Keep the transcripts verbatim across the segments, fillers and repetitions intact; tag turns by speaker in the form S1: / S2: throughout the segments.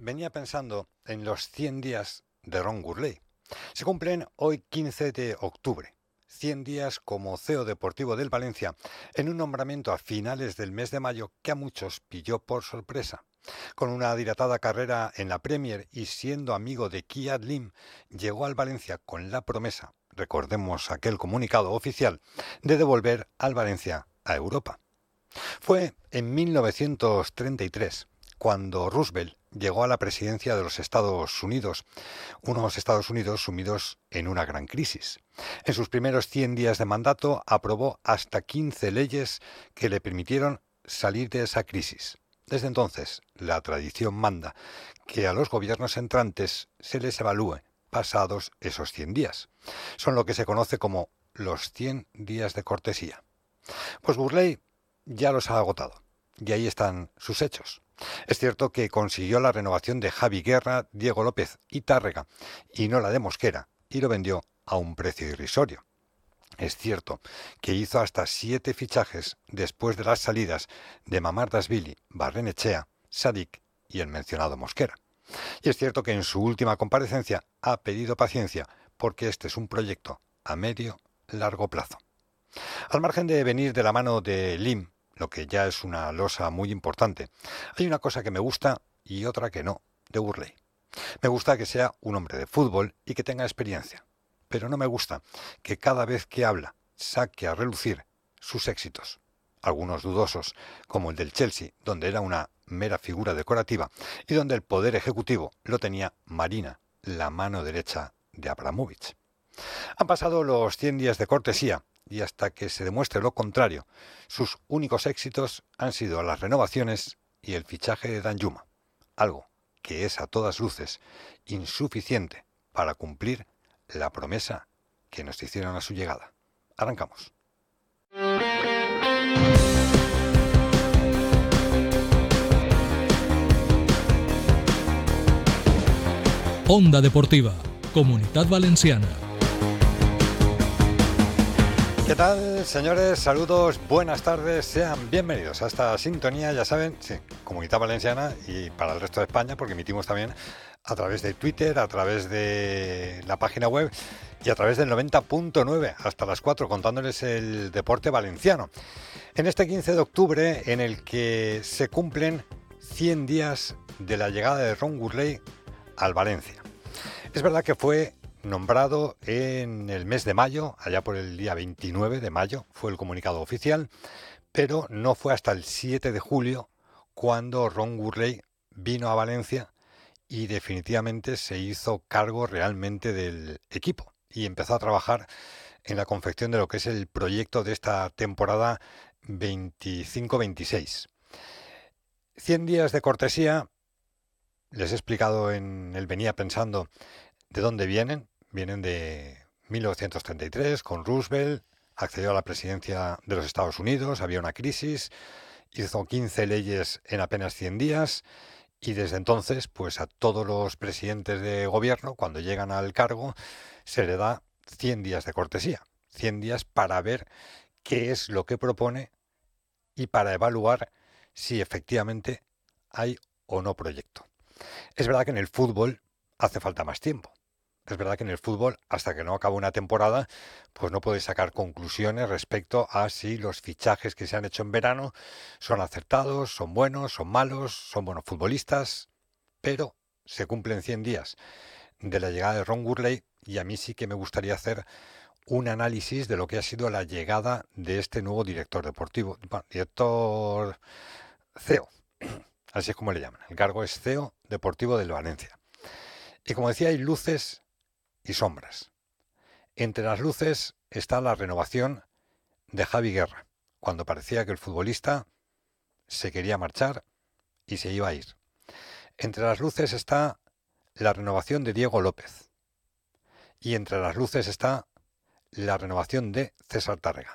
S1: venía pensando en los cien días de Ron Gurley. Se cumplen hoy quince de octubre. cien días como C E O deportivo del Valencia, en un nombramiento a finales del mes de mayo que a muchos pilló por sorpresa. Con una dilatada carrera en la Premier y siendo amigo de Kiat Lim, llegó al Valencia con la promesa, recordemos aquel comunicado oficial, de devolver al Valencia a Europa. Fue en mil novecientos treinta y tres, cuando Roosevelt llegó a la presidencia de los Estados Unidos, unos Estados Unidos sumidos en una gran crisis. En sus primeros cien días de mandato aprobó hasta quince leyes que le permitieron salir de esa crisis. Desde entonces, la tradición manda que a los gobiernos entrantes se les evalúe pasados esos cien días. Son lo que se conoce como los cien días de cortesía. Pues Gurley ya los ha agotado, y ahí están sus hechos. Es cierto que consiguió la renovación de Javi Guerra, Diego López y Tárrega, y no la de Mosquera, y lo vendió a un precio irrisorio. Es cierto que hizo hasta siete fichajes después de las salidas de Mamardashvili, Barrenechea, Sadik y el mencionado Mosquera. Y es cierto que en su última comparecencia ha pedido paciencia, porque este es un proyecto a medio, largo plazo. Al margen de venir de la mano de Lim, lo que ya es una losa muy importante, hay una cosa que me gusta y otra que no, de Gurley. Me gusta que sea un hombre de fútbol y que tenga experiencia, pero no me gusta que cada vez que habla saque a relucir sus éxitos, algunos dudosos, como el del Chelsea, donde era una mera figura decorativa y donde el poder ejecutivo lo tenía Marina, la mano derecha de Abramovich. Han pasado los cien días de cortesía y hasta que se demuestre lo contrario, sus únicos éxitos han sido las renovaciones y el fichaje de Danjuma, algo que es a todas luces insuficiente para cumplir la promesa que nos hicieron a su llegada. Arrancamos.
S2: Onda Deportiva, Comunitat Valenciana.
S1: ¿Qué tal, señores? Saludos, buenas tardes, sean bienvenidos a esta sintonía, ya saben, sí, Comunidad Valenciana y para el resto de España, porque emitimos también a través de Twitter, a través de la página web y a través del noventa punto nueve, hasta las cuatro, contándoles el deporte valenciano. En este quince de octubre, en el que se cumplen cien días de la llegada de Ron Gurley al Valencia. Es verdad que fue nombrado en el mes de mayo, allá por el día veintinueve de mayo, fue el comunicado oficial, pero no fue hasta el siete de julio cuando Ron Gurley vino a Valencia y definitivamente se hizo cargo realmente del equipo y empezó a trabajar en la confección de lo que es el proyecto de esta temporada veinticinco veintiséis. cien días de cortesía, les he explicado en el Venía Pensando de dónde vienen. Vienen de mil novecientos treinta y tres, con Roosevelt, accedió a la presidencia de los Estados Unidos, había una crisis, hizo quince leyes en apenas cien días y desde entonces, pues a todos los presidentes de gobierno, cuando llegan al cargo, se le da cien días de cortesía, cien días para ver qué es lo que propone y para evaluar si efectivamente hay o no proyecto. Es verdad que en el fútbol hace falta más tiempo. Es verdad que en el fútbol, hasta que no acaba una temporada, pues no puedes sacar conclusiones respecto a si los fichajes que se han hecho en verano son acertados, son buenos, son malos, son buenos futbolistas, pero se cumplen cien días de la llegada de Ron Gurley y a mí sí que me gustaría hacer un análisis de lo que ha sido la llegada de este nuevo director deportivo, bueno, director C E O, así es como le llaman. El cargo es C E O deportivo del Valencia. Y como decía, hay luces y sombras. Entre las luces está la renovación de Javi Guerra, cuando parecía que el futbolista se quería marchar y se iba a ir. Entre las luces está la renovación de Diego López. Y entre las luces está la renovación de César Tárrega.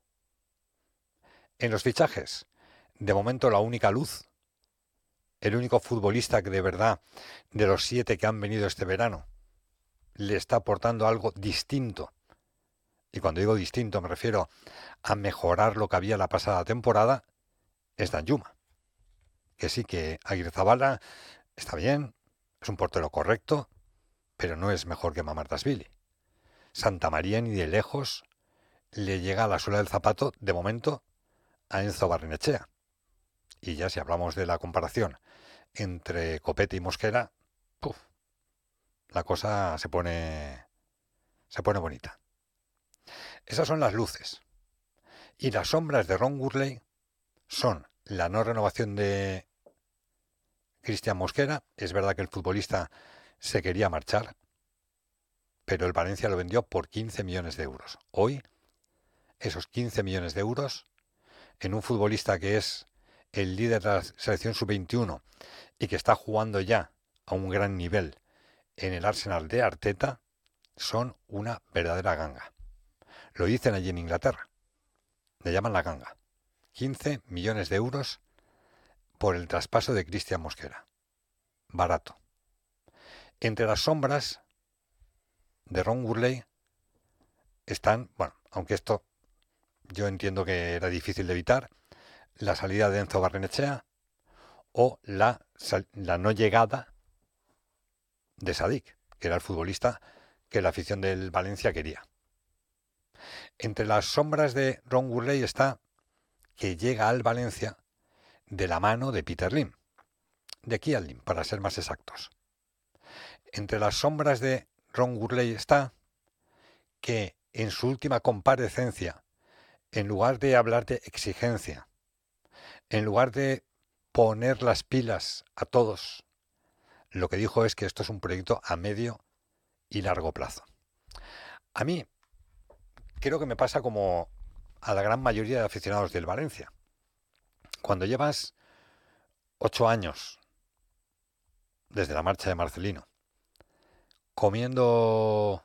S1: En los fichajes, de momento la única luz, el único futbolista que de verdad, de los siete que han venido este verano, le está aportando algo distinto. Y cuando digo distinto me refiero a mejorar lo que había la pasada temporada, es Danjuma. Que sí, que Aguirrezabala Está bien, es un portero correcto, pero no es mejor que Mamardashvili. Santamaría ni de lejos le llega a la suela del zapato, de momento, a Enzo Barrenechea. Y ya si hablamos de la comparación entre Copete y Mosquera, ¡puf!, la cosa se pone, se pone bonita. Esas son las luces. Y las sombras de Ron Gurley son la no renovación de Cristian Mosquera. Es verdad que el futbolista se quería marchar, pero el Valencia lo vendió por quince millones de euros. Hoy, esos quince millones de euros en un futbolista que es el líder de la selección sub veintiuno y que está jugando ya a un gran nivel en el Arsenal de Arteta, son una verdadera ganga. Lo dicen allí en Inglaterra. Le llaman la ganga. quince millones de euros por el traspaso de Cristian Mosquera. Barato. Entre las sombras de Ron Gurley están, bueno, aunque esto yo entiendo que era difícil de evitar, la salida de Enzo Barrenechea o la, la no llegada de Sadik, que era el futbolista que la afición del Valencia quería. Entre las sombras de Ron Gurley está que llega al Valencia de la mano de Peter Lim, de Kial Lim, para ser más exactos. Entre las sombras de Ron Gurley está que en su última comparecencia, en lugar de hablar de exigencia, en lugar de poner las pilas a todos, lo que dijo es que esto es un proyecto a medio y largo plazo. A mí creo que me pasa como a la gran mayoría de aficionados del Valencia. Cuando llevas ocho años desde la marcha de Marcelino comiendo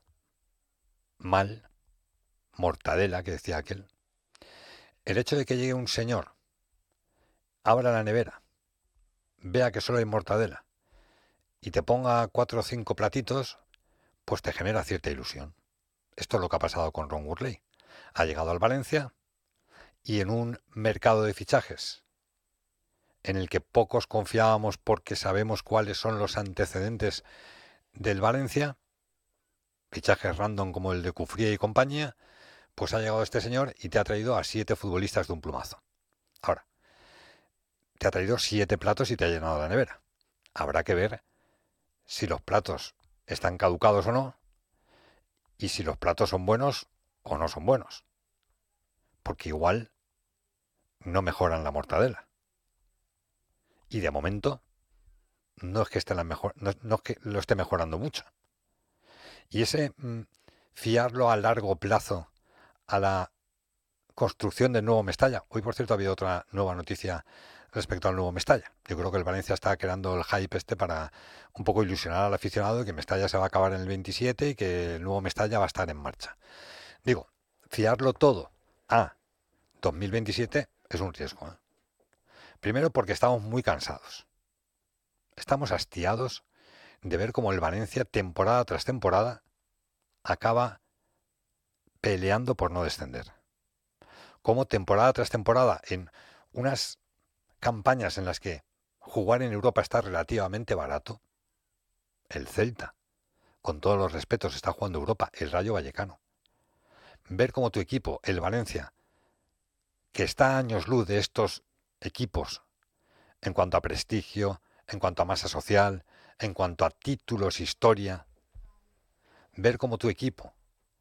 S1: mal, mortadela, que decía aquel, el hecho de que llegue un señor, abra la nevera, vea que solo hay mortadela y te ponga cuatro o cinco platitos, pues te genera cierta ilusión. Esto es lo que ha pasado con Ron Gurley. Ha llegado al Valencia y en un mercado de fichajes en el que pocos confiábamos porque sabemos cuáles son los antecedentes del Valencia, fichajes random como el de Cufré y compañía, pues ha llegado este señor y te ha traído a siete futbolistas de un plumazo. Ahora, te ha traído siete platos y te ha llenado la nevera. Habrá que ver si los platos están caducados o no, y si los platos son buenos o no son buenos. Porque igual no mejoran la mortadela. Y de momento no es que esté la mejor, no, no es que lo esté mejorando mucho. Y ese mmm, fiarlo a largo plazo a la construcción del nuevo Mestalla. Hoy, por cierto, ha habido otra nueva noticia respecto al nuevo Mestalla. Yo creo que el Valencia está creando el hype este para un poco ilusionar al aficionado de que Mestalla se va a acabar en el veintisiete y que el nuevo Mestalla va a estar en marcha. Digo, fiarlo todo a dos mil veintisiete es un riesgo, ¿eh? Primero porque estamos muy cansados. Estamos hastiados de ver cómo el Valencia, temporada tras temporada, acaba peleando por no descender. Como temporada tras temporada, en unas campañas en las que jugar en Europa está relativamente barato, el Celta, con todos los respetos, está jugando Europa, el Rayo Vallecano. Ver cómo tu equipo, el Valencia, que está a años luz de estos equipos en cuanto a prestigio, en cuanto a masa social, en cuanto a títulos, historia, ver cómo tu equipo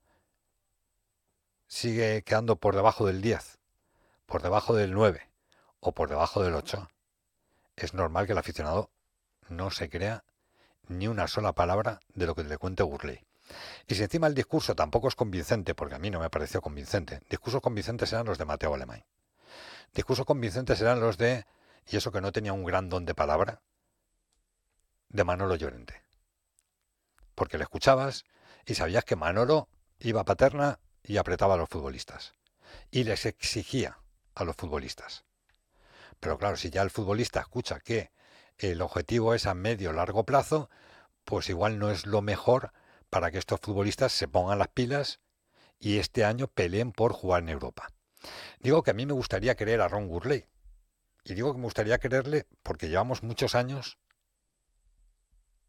S1: sigue quedando por debajo del diez, por debajo del nueve o por debajo del ocho, es normal que el aficionado no se crea ni una sola palabra de lo que le cuente Gurley. Y si encima el discurso tampoco es convincente, porque a mí no me pareció convincente, discursos convincentes eran los de Mateo Alemany. Discursos convincentes eran los de, y eso que no tenía un gran don de palabra, de Manolo Llorente. Porque le escuchabas y sabías que Manolo iba a Paterna y apretaba a los futbolistas. Y les exigía a los futbolistas. Pero claro, si ya el futbolista escucha que el objetivo es a medio o largo plazo, pues igual no es lo mejor para que estos futbolistas se pongan las pilas y este año peleen por jugar en Europa. Digo que a mí me gustaría querer a Ron Gurley. Y digo que me gustaría quererle porque llevamos muchos años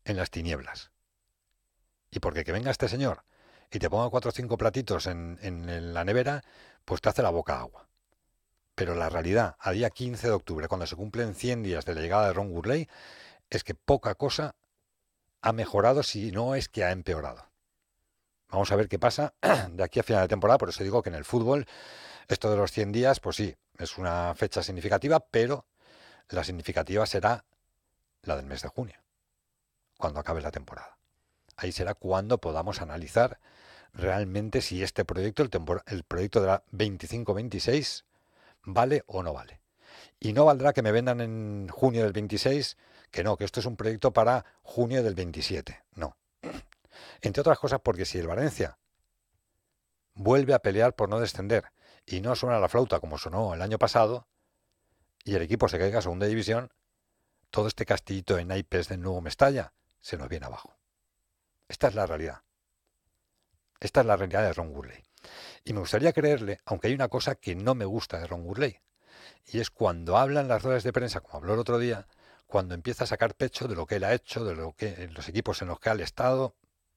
S1: en las tinieblas. Y porque que venga este señor y te ponga cuatro o cinco platitos en, en, en la nevera, pues te hace la boca agua. Pero la realidad, a día quince de octubre, cuando se cumplen cien días de la llegada de Ron Gurley, es que poca cosa ha mejorado, si no es que ha empeorado. Vamos a ver qué pasa de aquí a final de temporada. Por eso digo que en el fútbol esto de los cien días, pues sí, es una fecha significativa, pero la significativa será la del mes de junio, cuando acabe la temporada. Ahí será cuando podamos analizar realmente si este proyecto, el, tempor- el proyecto de la veinticinco veintiséis, vale o no vale. Y no valdrá que me vendan en junio del veintiséis, que no, que esto es un proyecto para junio del veintisiete. No. Entre otras cosas porque si el Valencia vuelve a pelear por no descender y no suena la flauta como sonó el año pasado y el equipo se caiga a segunda división, todo este castillito de naipes del nuevo Mestalla se nos viene abajo. Esta es la realidad. Esta es la realidad de Ron Gurley. Y me gustaría creerle, aunque hay una cosa que no me gusta de Ron Gurley, y es cuando habla en las ruedas de prensa, como habló el otro día, cuando empieza a sacar pecho de lo que él ha hecho, de lo que los equipos en los que ha estado.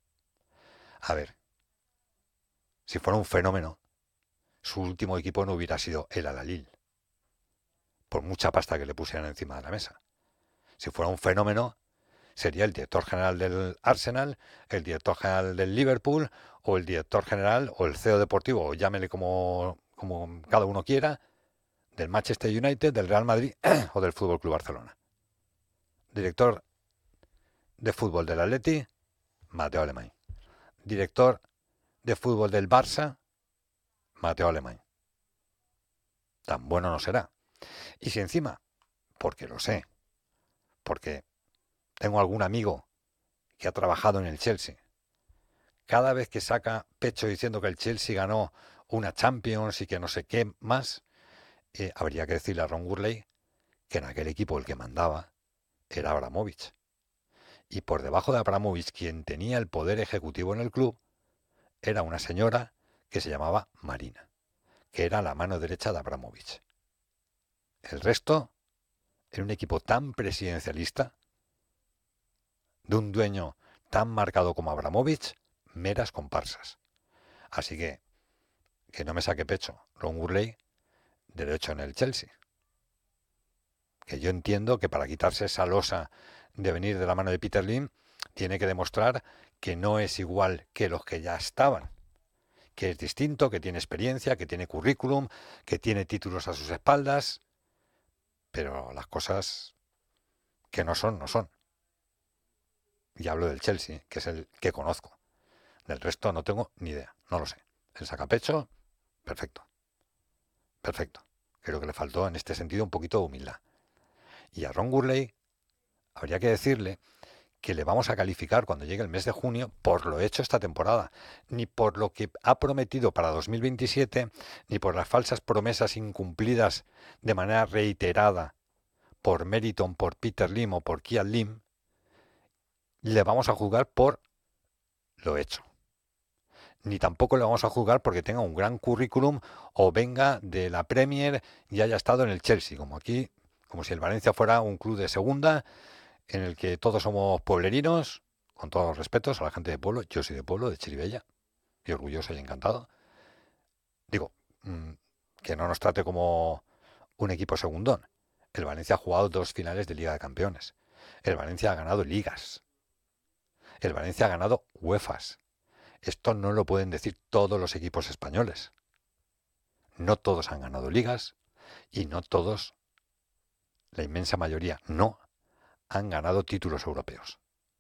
S1: A ver, si fuera un fenómeno, su último equipo no hubiera sido el Al-Ahly, por mucha pasta que le pusieran encima de la mesa. Si fuera un fenómeno, sería el director general del Arsenal, el director general del Liverpool, o el director general, o el C E O deportivo, o llámele como, como cada uno quiera, del Manchester United, del Real Madrid o del Fútbol Club Barcelona. Director de fútbol del Atleti, Mateo Alemany. Director de fútbol del Barça, Mateo Alemany. Tan bueno no será. Y si encima, porque lo sé, porque tengo algún amigo que ha trabajado en el Chelsea, cada vez que saca pecho diciendo que el Chelsea ganó una Champions y que no sé qué más, eh, habría que decirle a Ron Gurley que en aquel equipo el que mandaba era Abramovich. Y por debajo de Abramovich, quien tenía el poder ejecutivo en el club, era una señora que se llamaba Marina, que era la mano derecha de Abramovich. El resto, en un equipo tan presidencialista, de un dueño tan marcado como Abramovich, meras comparsas. Así que, que no me saque pecho Ron Gurley, derecho en el Chelsea. Que yo entiendo que para quitarse esa losa de venir de la mano de Peter Lim, tiene que demostrar que no es igual que los que ya estaban. Que es distinto, que tiene experiencia, que tiene currículum, que tiene títulos a sus espaldas, pero las cosas que no son, no son. Y hablo del Chelsea, que es el que conozco. Del resto no tengo ni idea, no lo sé. El sacapecho, perfecto. Perfecto. Creo que le faltó en este sentido un poquito de humildad. Y a Ron Gurley habría que decirle que le vamos a calificar cuando llegue el mes de junio por lo hecho esta temporada, ni por lo que ha prometido para dos mil veintisiete, ni por las falsas promesas incumplidas de manera reiterada por Meriton, por Peter Lim o por Kian Lim. Le vamos a juzgar por lo hecho. Ni tampoco le vamos a juzgar porque tenga un gran currículum o venga de la Premier y haya estado en el Chelsea, como aquí, como si el Valencia fuera un club de segunda en el que todos somos pueblerinos, con todos los respetos a la gente de pueblo. Yo soy de pueblo, de Chirivella, y orgulloso y encantado. Digo, mmm, que no nos trate como un equipo segundón. El Valencia ha jugado dos finales de Liga de Campeones. El Valencia ha ganado ligas. El Valencia ha ganado UEFAs. Esto no lo pueden decir todos los equipos españoles. No todos han ganado ligas y no todos, la inmensa mayoría, no han ganado títulos europeos.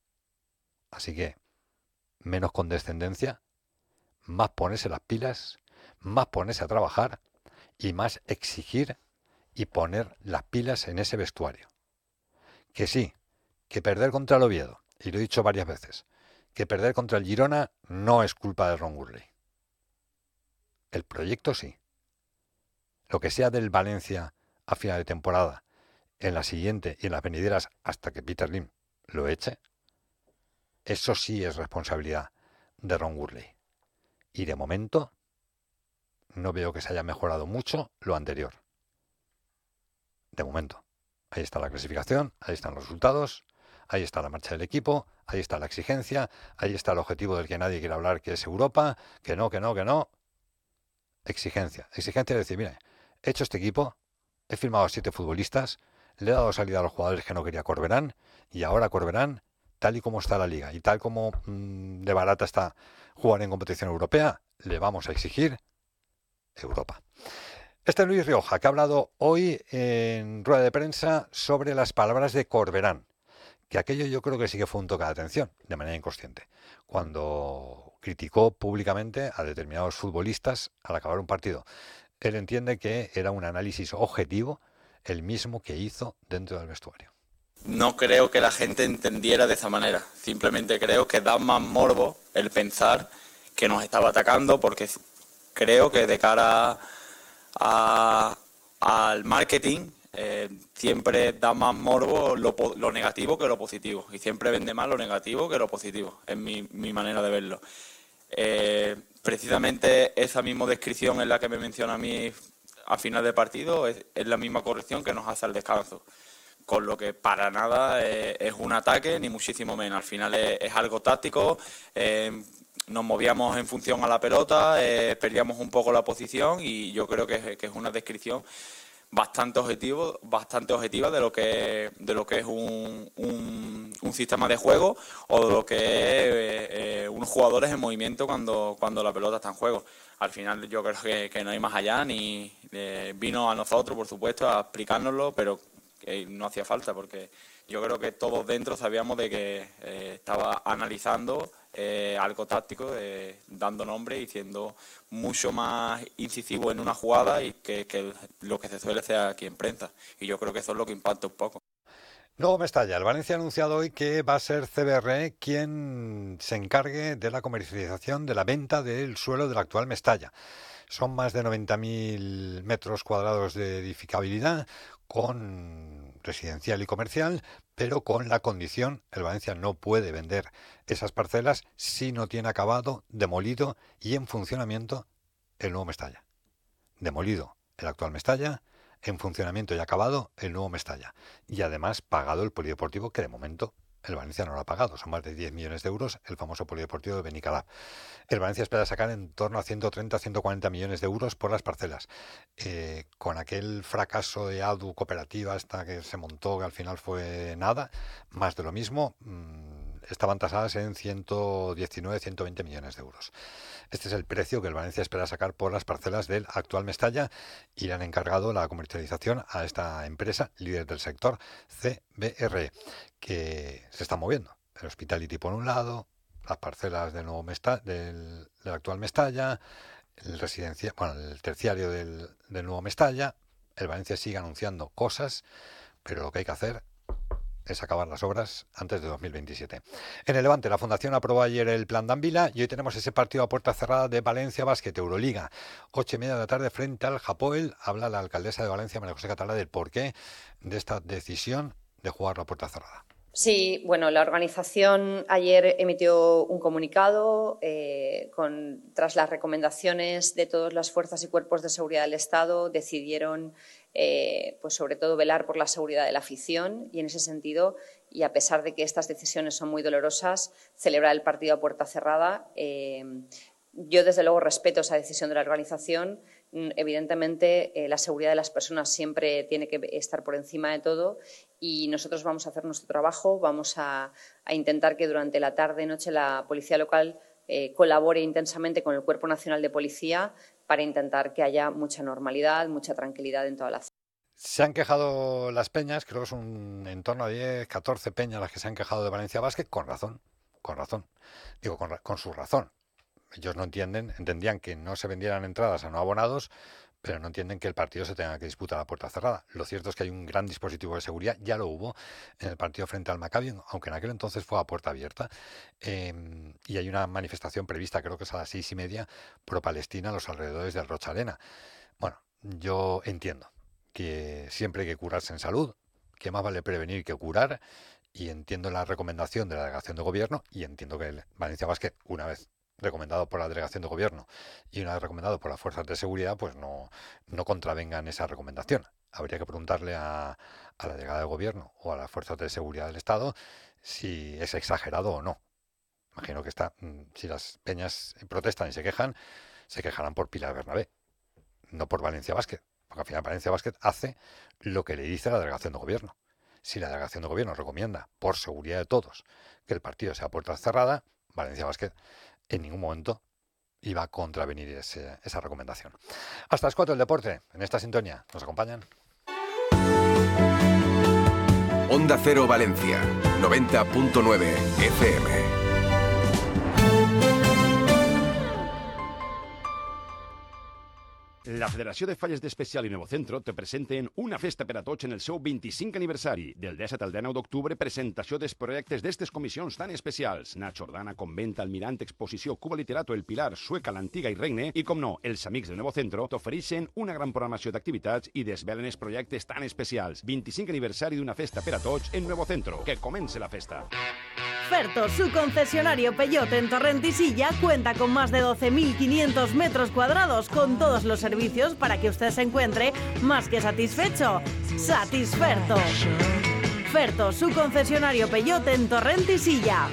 S1: Así que, menos condescendencia, más ponerse las pilas, más ponerse a trabajar y más exigir y poner las pilas en ese vestuario. Que sí, que perder contra el Oviedo, y lo he dicho varias veces, que perder contra el Girona no es culpa de Ron Gurley. El proyecto sí. Lo que sea del Valencia a final de temporada, en la siguiente y en las venideras hasta que Peter Lim lo eche, eso sí es responsabilidad de Ron Gurley. Y de momento no veo que se haya mejorado mucho lo anterior. De momento. Ahí está la clasificación, ahí están los resultados, ahí está la marcha del equipo, ahí está la exigencia, ahí está el objetivo del que nadie quiere hablar, que es Europa, que no, que no, que no. Exigencia. Exigencia es decir, mire, he hecho este equipo, he firmado a siete futbolistas, le he dado salida a los jugadores que no quería Corberán, y ahora Corberán, tal y como está la liga y tal como mmm, de barata está jugar en competición europea, le vamos a exigir Europa. Este es Luis Rioja, que ha hablado hoy en rueda de prensa sobre las palabras de Corberán, que aquello yo creo que sí que fue un toque de atención, de manera inconsciente, cuando criticó públicamente a determinados futbolistas al acabar un partido. Él entiende que era un análisis objetivo, el mismo que hizo dentro del vestuario.
S3: No creo que la gente entendiera de esa manera, simplemente creo que da más morbo el pensar que nos estaba atacando, porque creo que de cara a, al marketing eh, siempre da más morbo lo, lo negativo que lo positivo, y siempre vende más lo negativo que lo positivo, es mi, mi manera de verlo. Eh, precisamente esa misma descripción en la que me menciona a mí a final de partido es, es la misma corrección que nos hace al descanso, con lo que para nada eh, es un ataque, ni muchísimo menos. Al final es, es algo táctico, eh, nos movíamos en función a la pelota, eh, perdíamos un poco la posición, y yo creo que es, que es una descripción bastante objetivo, bastante objetiva de lo que de lo que es un, un, un sistema de juego, o de lo que es eh, eh, unos jugadores en movimiento cuando, cuando la pelota está en juego. Al final yo creo que, que no hay más allá, ni eh, vino a nosotros, por supuesto, a explicárnoslo, pero que no hacía falta, porque yo creo que todos dentro sabíamos de que eh, estaba analizando eh, algo táctico, eh, dando nombre y siendo mucho más incisivo en una jugada, y que, que lo que se suele hacer aquí en prensa, y yo creo que eso es lo que impacta un poco.
S1: Nuevo Mestalla. El Valencia ha anunciado hoy que va a ser C B R quien se encargue de la comercialización de la venta del suelo del actual Mestalla. Son más de noventa mil metros cuadrados de edificabilidad, con residencial y comercial, pero con la condición, el Valencia no puede vender esas parcelas si no tiene acabado, demolido y en funcionamiento el nuevo Mestalla. Demolido el actual Mestalla, en funcionamiento y acabado el nuevo Mestalla. Y además pagado el polideportivo, que de momento el Valencia no lo ha pagado. Son más de diez millones de euros el famoso polideportivo de Benicalap. El Valencia espera sacar en torno a ciento treinta a ciento cuarenta millones de euros por las parcelas. Eh, con aquel fracaso de ADU cooperativa hasta que se montó, que al final fue nada, más de lo mismo, mmm, estaban tasadas en ciento diecinueve a ciento veinte millones de euros. Este es el precio que el Valencia espera sacar por las parcelas del actual Mestalla, y le han encargado la comercialización a esta empresa, líder del sector, C B R, que se está moviendo. El Hospitality por un lado, las parcelas del nuevo Mestalla, del, del actual Mestalla, el residencia, bueno, el terciario del, del nuevo Mestalla. El Valencia sigue anunciando cosas, pero lo que hay que hacer es acabar las obras antes de dos mil veintisiete. En el Levante, la Fundación aprobó ayer el plan Dambila, y hoy tenemos ese partido a puerta cerrada de Valencia Basket, Euroliga, ocho y media de la tarde frente al Hapoel. Habla la alcaldesa de Valencia, María José Catalá, del porqué de esta decisión de jugar a puerta cerrada.
S4: Sí, bueno, la organización ayer emitió un comunicado eh, con, tras las recomendaciones de todas las fuerzas y cuerpos de seguridad del Estado, decidieron eh, pues sobre todo velar por la seguridad de la afición, y en ese sentido, y a pesar de que estas decisiones son muy dolorosas, celebrar el partido a puerta cerrada. Eh, yo desde luego respeto esa decisión de la organización. Evidentemente, eh, la seguridad de las personas siempre tiene que estar por encima de todo, y nosotros vamos a hacer nuestro trabajo, vamos a, a intentar que durante la tarde y noche la Policía Local eh, colabore intensamente con el Cuerpo Nacional de Policía para intentar que haya mucha normalidad, mucha tranquilidad en toda la zona.
S1: Se han quejado las peñas, creo que son en torno a diez, catorce peñas las que se han quejado de Valencia Basket, con razón, con razón, digo, con, con su razón. Ellos no entienden, entendían que no se vendieran entradas a no abonados, pero no entienden que el partido se tenga que disputar a puerta cerrada. Lo cierto es que hay un gran dispositivo de seguridad, ya lo hubo en el partido frente al Maccabi, aunque en aquel entonces fue a puerta abierta, eh, y hay una manifestación prevista, creo que es a las seis y media, pro-Palestina a los alrededores del Rocha Arena. Bueno, yo entiendo que siempre hay que curarse en salud, que más vale prevenir que curar, y entiendo la recomendación de la delegación de gobierno, y entiendo que el Valencia Basket, una vez recomendado por la delegación de gobierno y una vez recomendado por las fuerzas de seguridad, pues no, no contravengan esa recomendación. Habría que preguntarle a, a la delegada de gobierno o a las fuerzas de seguridad del Estado si es exagerado o no. Imagino que está, si las peñas protestan y se quejan, se quejarán por Pilar Bernabé, no por Valencia Basket, porque al final Valencia Basket hace lo que le dice la delegación de gobierno. Si la delegación de gobierno recomienda, por seguridad de todos, que el partido sea a puerta cerrada, Valencia Basket en ningún momento iba a contravenir ese, esa recomendación. Hasta las cuatro el deporte, en esta sintonía. ¿Nos acompañan?
S5: Onda Cero Valencia, noventa punto nueve F M.
S6: La Federació de Falles d'Especial i Nuevo Centro te presenten una festa per a tots en el seu vint-i-cinquè aniversari. Del disset al dinou d'octubre, presentació dels projectes d'estes comissions tan especials. Nacho Ordana, Convent, Almirant, Exposició, Cuba Literato, El Pilar, Sueca, l'Antiga i Regne. I, com no, els amics de Nuevo Centro t'ofereixen una gran programació d'activitats i desvelen els projectes tan especials. vint-i-cinquè aniversari d'una festa per a tots en Nuevo Centro. Que comence la festa.
S7: Ferto, su concesionario Peugeot en Torrent y Silla, cuenta con más de doce mil quinientos metros cuadrados con todos los servicios para que usted se encuentre más que satisfecho. Satisferto. Ferto, su concesionario Peugeot en Torrent y Silla.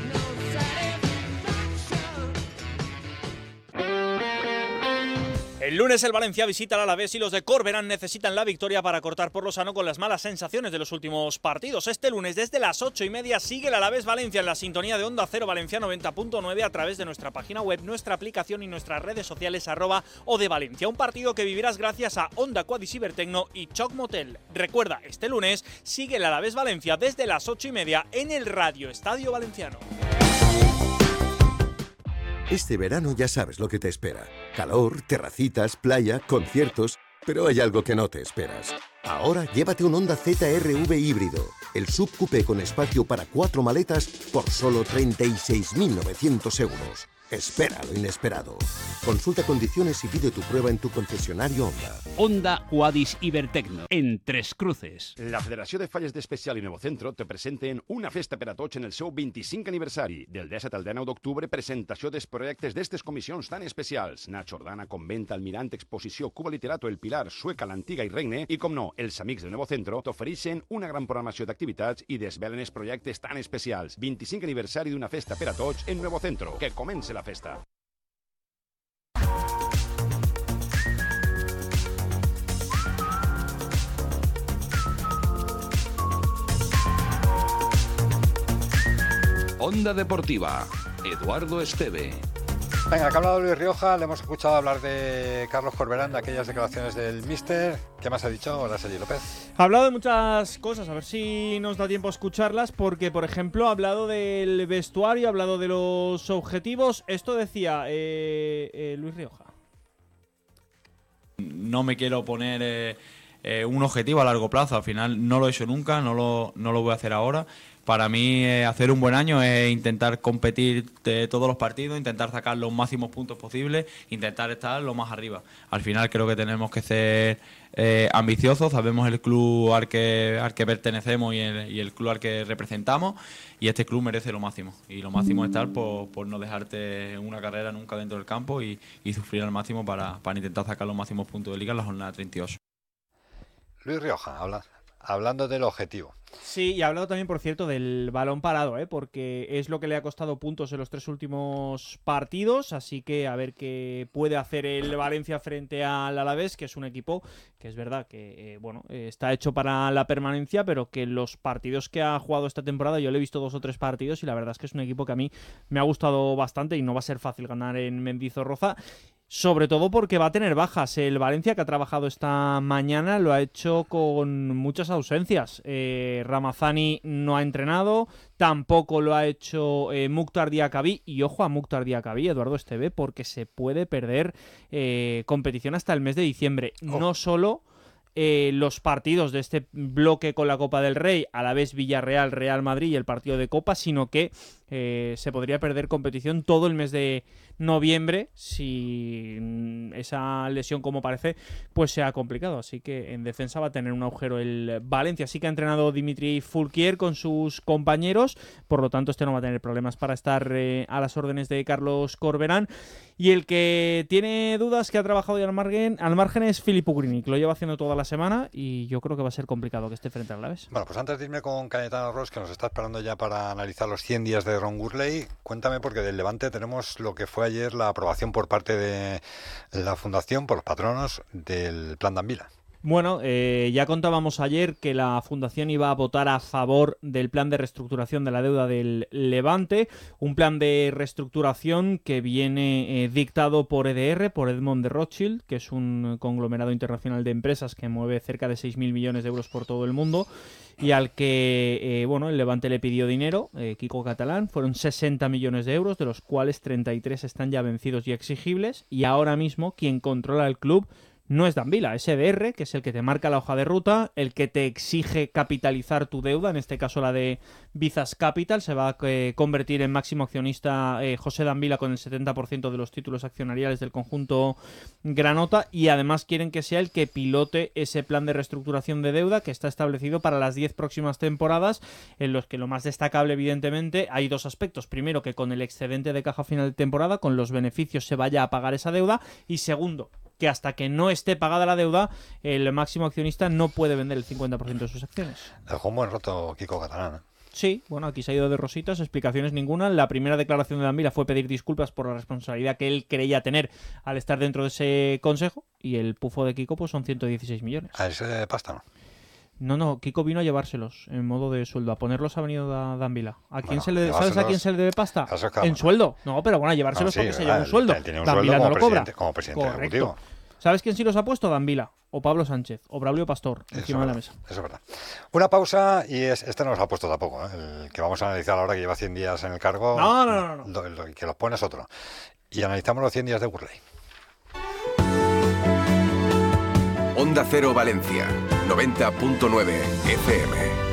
S8: El lunes el Valencia visita al Alavés y los de Corberán necesitan la victoria para cortar por lo sano con las malas sensaciones de los últimos partidos. Este lunes desde las ocho y media sigue el Alavés Valencia en la sintonía de Onda Cero Valencia noventa punto nueve a través de nuestra página web, nuestra aplicación y nuestras redes sociales arroba o de Valencia. Un partido que vivirás gracias a Onda Quad y Cibertecno y Choc Motel. Recuerda, este lunes sigue el Alavés Valencia desde las ocho y media en el Radio Estadio Valenciano.
S9: Este verano ya sabes lo que te espera. Calor, terracitas, playa, conciertos... Pero hay algo que no te esperas. Ahora llévate un Honda Z R V híbrido, el subcoupé con espacio para cuatro maletas por solo treinta y seis mil novecientos euros. Espera lo inesperado. Consulta condiciones y pide tu prueba en tu concesionario Honda.
S10: Honda Quadis Ibertecno, en Tres Cruces.
S6: La Federació de Falles d'Especial i Nuevo Centro te presenten una festa per a tots en el seu vint-i-cinquè aniversari. Del disset al dinou d'octubre, presentació dels projectes d'estes comissions tan especials. Nacho Ordana, Convent, Almirant, Exposició, Cuba Literato, El Pilar, Sueca, l'Antiga i Regne. I, com no, els amics de Nuevo Centro t'ofereixen una gran programació d'activitats i desvelen els projectes tan especials. vint-i-cinquè aniversari d'una festa per a tots en Nuevo Centro. Que comence la festa.
S2: Onda Deportiva, Eduardo Esteve.
S1: Venga, que ha hablado Luis Rioja, le hemos escuchado hablar de Carlos Corberán, de aquellas declaraciones del míster. ¿Qué más ha dicho ahora Sergi López?
S11: Ha hablado de muchas cosas, a ver si nos da tiempo a escucharlas, porque, por ejemplo, ha hablado del vestuario, ha hablado de los objetivos. Esto decía eh, eh, Luis Rioja.
S3: No me quiero poner eh, eh, un objetivo a largo plazo, al final no lo he hecho nunca, no lo, no lo voy a hacer ahora. Para mí, eh, hacer un buen año es intentar competir de todos los partidos, intentar sacar los máximos puntos posibles, intentar estar lo más arriba. Al final creo que tenemos que ser eh, ambiciosos, sabemos el club al que, al que pertenecemos y el, y el club al que representamos, y este club merece lo máximo. Y lo máximo es estar por, por no dejarte una carrera nunca dentro del campo y, y sufrir al máximo para, para intentar sacar los máximos puntos de liga en la jornada treinta y ocho.
S1: Luis Rioja, habla, hablando del objetivo.
S11: Sí, y ha hablado también, por cierto, del balón parado, ¿eh? Porque es lo que le ha costado puntos en los tres últimos partidos, así que a ver qué puede hacer el Valencia frente al Alavés, que es un equipo que es verdad que eh, bueno eh, está hecho para la permanencia, pero que los partidos que ha jugado esta temporada, yo le he visto dos o tres partidos y la verdad es que es un equipo que a mí me ha gustado bastante y no va a ser fácil ganar en Mendizorroza. Sobre todo porque va a tener bajas. El Valencia, que ha trabajado esta mañana, lo ha hecho con muchas ausencias. Eh, Ramazani no ha entrenado, tampoco lo ha hecho eh, Mukhtar Diakhaby. Y ojo a Mukhtar Diakhaby, Eduardo Esteve, porque se puede perder eh, competición hasta el mes de diciembre. Oh. No solo eh, los partidos de este bloque con la Copa del Rey, a la vez Villarreal, Real Madrid y el partido de Copa, sino que eh, se podría perder competición todo el mes de noviembre, si esa lesión, como parece, pues sea complicado. Así que en defensa va a tener un agujero el Valencia. Sí que ha entrenado Dimitri Fourquier con sus compañeros, por lo tanto este no va a tener problemas para estar eh, a las órdenes de Carlos Corberán. Y el que tiene dudas, que ha trabajado ya al margen, al margen es Filippo Grini, que lo lleva haciendo toda la semana y yo creo que va a ser complicado que esté frente al Alavés.
S1: Bueno, pues antes de irme con Cayetano Ros, que nos está esperando ya para analizar los cien días de Ron Gurley, cuéntame, porque del Levante tenemos lo que fue ayer la aprobación por parte de la Fundación, por los patronos, del Plan Danvila.
S11: Bueno, eh, ya contábamos ayer que la Fundación iba a votar a favor del plan de reestructuración de la deuda del Levante, un plan de reestructuración que viene eh, dictado por E D R, por Edmond de Rothschild, que es un conglomerado internacional de empresas que mueve cerca de seis mil millones de euros por todo el mundo, y al que eh, bueno, el Levante le pidió dinero, eh, Quico Catalán, fueron sesenta millones de euros, de los cuales treinta y tres están ya vencidos y exigibles, y ahora mismo quien controla el club no es Danvila, es E D R, que es el que te marca la hoja de ruta, el que te exige capitalizar tu deuda, en este caso la de Vizas Capital. Se va a eh, convertir en máximo accionista eh, José Danvila con el setenta por ciento de los títulos accionariales del conjunto granota, y además quieren que sea el que pilote ese plan de reestructuración de deuda que está establecido para las diez próximas temporadas, en los que lo más destacable, evidentemente, hay dos aspectos. Primero, que con el excedente de caja final de temporada, con los beneficios, se vaya a pagar esa deuda, y segundo, que hasta que no esté pagada la deuda, el máximo accionista no puede vender el cincuenta por ciento de sus acciones.
S1: Dejó un buen rato Quico Catalán, ¿eh?
S11: Sí, bueno, aquí se ha ido de rositas, explicaciones ninguna. La primera declaración de Danvila fue pedir disculpas por la responsabilidad que él creía tener al estar dentro de ese consejo, y el pufo de Quico pues son ciento dieciséis millones.
S1: ¿A ese pasta no?
S11: No, no, Quico vino a llevárselos en modo de sueldo. A ponerlos ha venido da Danvila. ¿A quién
S1: Bueno,
S11: se le, ¿Sabes a quién se le debe pasta? En sueldo. No, pero bueno, a llevárselos
S1: no, sí,
S11: porque se lleva un
S1: él,
S11: sueldo.
S1: Él tiene un
S11: Danvila
S1: sueldo
S11: no
S1: como
S11: lo cobra.
S1: presidente, como presidente
S11: Correcto.
S1: ejecutivo.
S11: ¿Sabes quién sí los ha puesto? Danvila, o Pablo Sánchez, o Braulio Pastor,
S1: Eso
S11: encima de la
S1: verdad,
S11: mesa.
S1: Eso es verdad. Una pausa, y es, este no nos ha puesto tampoco, ¿eh? El que vamos a analizar ahora, que lleva cien días en el cargo.
S11: No, no, no. no.
S1: Lo, lo, que los pone es otro. Y analizamos los cien días de Gurley.
S5: Onda Cero Valencia, noventa punto nueve F M.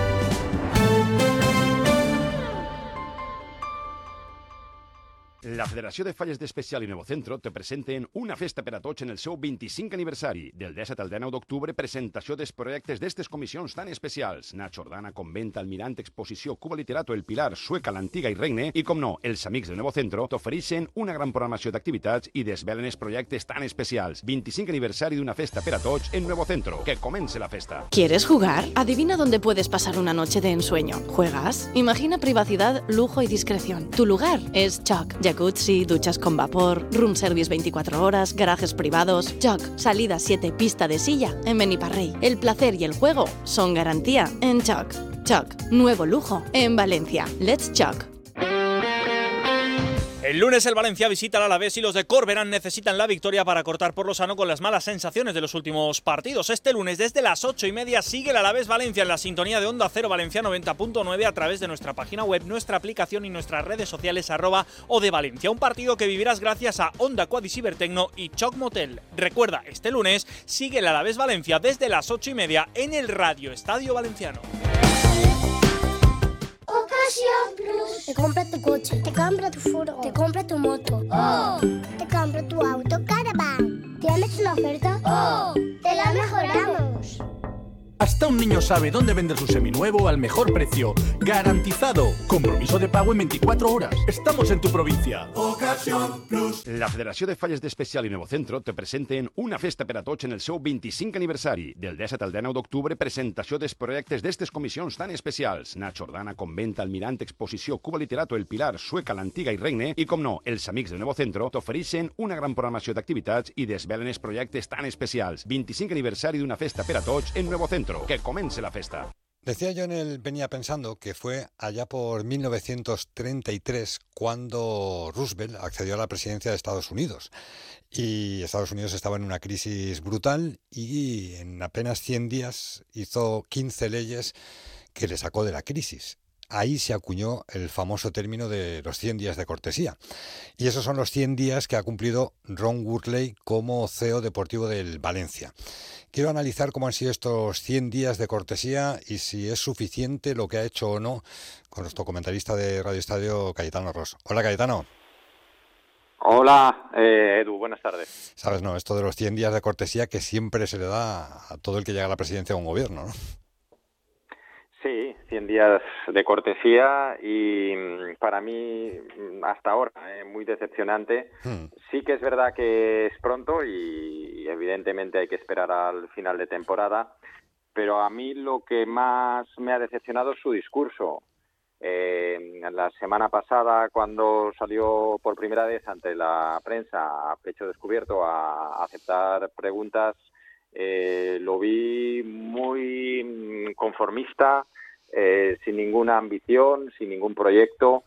S6: La Federació de Falles d'Especial i Novocentro te presenten una festa per a tots en el seu vint-i-cinquè aniversari. Del disset al dinou d'octubre, presentació dels projectes d'estes comissions tan especials. Nacho Ordana, Convent, Almirant, Exposició, Cuba Literato, El Pilar, Sueca, l'Antiga i Regne. I, com no, els amics de Novocentro t'ofereixen una gran programació d'activitats i desvelen els projectes tan especials. vint-i-cinc aniversari d'una festa per a tots en Novocentro. Que comence la festa.
S12: ¿Quieres jugar? Adivina dónde puedes pasar una noche de ensueño. ¿Juegas? Imagina privacidad, lujo y discreción. Tu lugar es Choc. Jacuzzi, duchas con vapor, room service veinticuatro horas, garajes privados. Choc, salida siete, pista de silla en Beniparrey. El placer y el juego son garantía en Choc. Choc, nuevo lujo en Valencia. Let's Choc.
S8: El lunes el Valencia visita al Alavés y los de Corberán necesitan la victoria para cortar por lo sano con las malas sensaciones de los últimos partidos. Este lunes desde las ocho y media sigue el Alavés Valencia en la sintonía de Onda Cero Valencia noventa punto nueve a través de nuestra página web, nuestra aplicación y nuestras redes sociales arroba o de Valencia. Un partido que vivirás gracias a Onda Quad y Cibertecno y Choc Motel. Recuerda, este lunes sigue el Alavés Valencia desde las ocho y media en el Radio Estadio Valenciano.
S13: Ocasión Plus. Te compra tu coche, te compra tu furgo, te compra tu moto. ¡Oh! Te compra tu auto Caravan. ¿Tienes una oferta? ¡Oh! ¡Te la mejoramos!
S14: Hasta un niño sabe dónde vender su seminuevo al mejor precio. ¡Garantizado! Compromiso de pago en veinticuatro horas. Estamos en tu provincia.
S6: Ocasión Plus. La Federació de Falles d'Especial i Novocentro te presenten una festa per a tots en el seu vint-i-cinquè aniversari. Del disset al dinou d'octubre, presentació dels projectes d'estes comissions tan especials. Nacho Ordana, Convent, Almirant, Exposició, Cuba Literato, El Pilar, Sueca, l'Antiga i Regne. I, com no, els amics de Novocentro t'ofereixen una gran programació d'activitats i desvelen els projectes tan especials. vint-i-cinc aniversari d'una festa per a tots en Novocentro. Que comience la festa.
S1: Decía yo en el Venía Pensando que fue allá por mil novecientos treinta y tres cuando Roosevelt accedió a la presidencia de Estados Unidos. Y Estados Unidos estaba en una crisis brutal y en apenas cien días hizo quince leyes que le sacó de la crisis. Ahí se acuñó el famoso término de los cien días de cortesía. Y esos son los cien días que ha cumplido Ron Gurley como C E O deportivo del Valencia. Quiero analizar cómo han sido estos cien días de cortesía y si es suficiente lo que ha hecho o no con nuestro comentarista de Radio Estadio, Cayetano Ros. Hola, Cayetano.
S15: Hola, eh, Edu, buenas tardes.
S1: Sabes, no, esto de los cien días de cortesía que siempre se le da a todo el que llega a la presidencia de un gobierno, ¿no?
S15: Sí, cien días de cortesía y para mí hasta ahora eh, muy decepcionante. Hmm. Sí que es verdad que es pronto y evidentemente hay que esperar al final de temporada, pero a mí lo que más me ha decepcionado es su discurso. Eh, la semana pasada, cuando salió por primera vez ante la prensa a pecho descubierto a aceptar preguntas, eh, lo vi muy conformista, eh, sin ninguna ambición, sin ningún proyecto,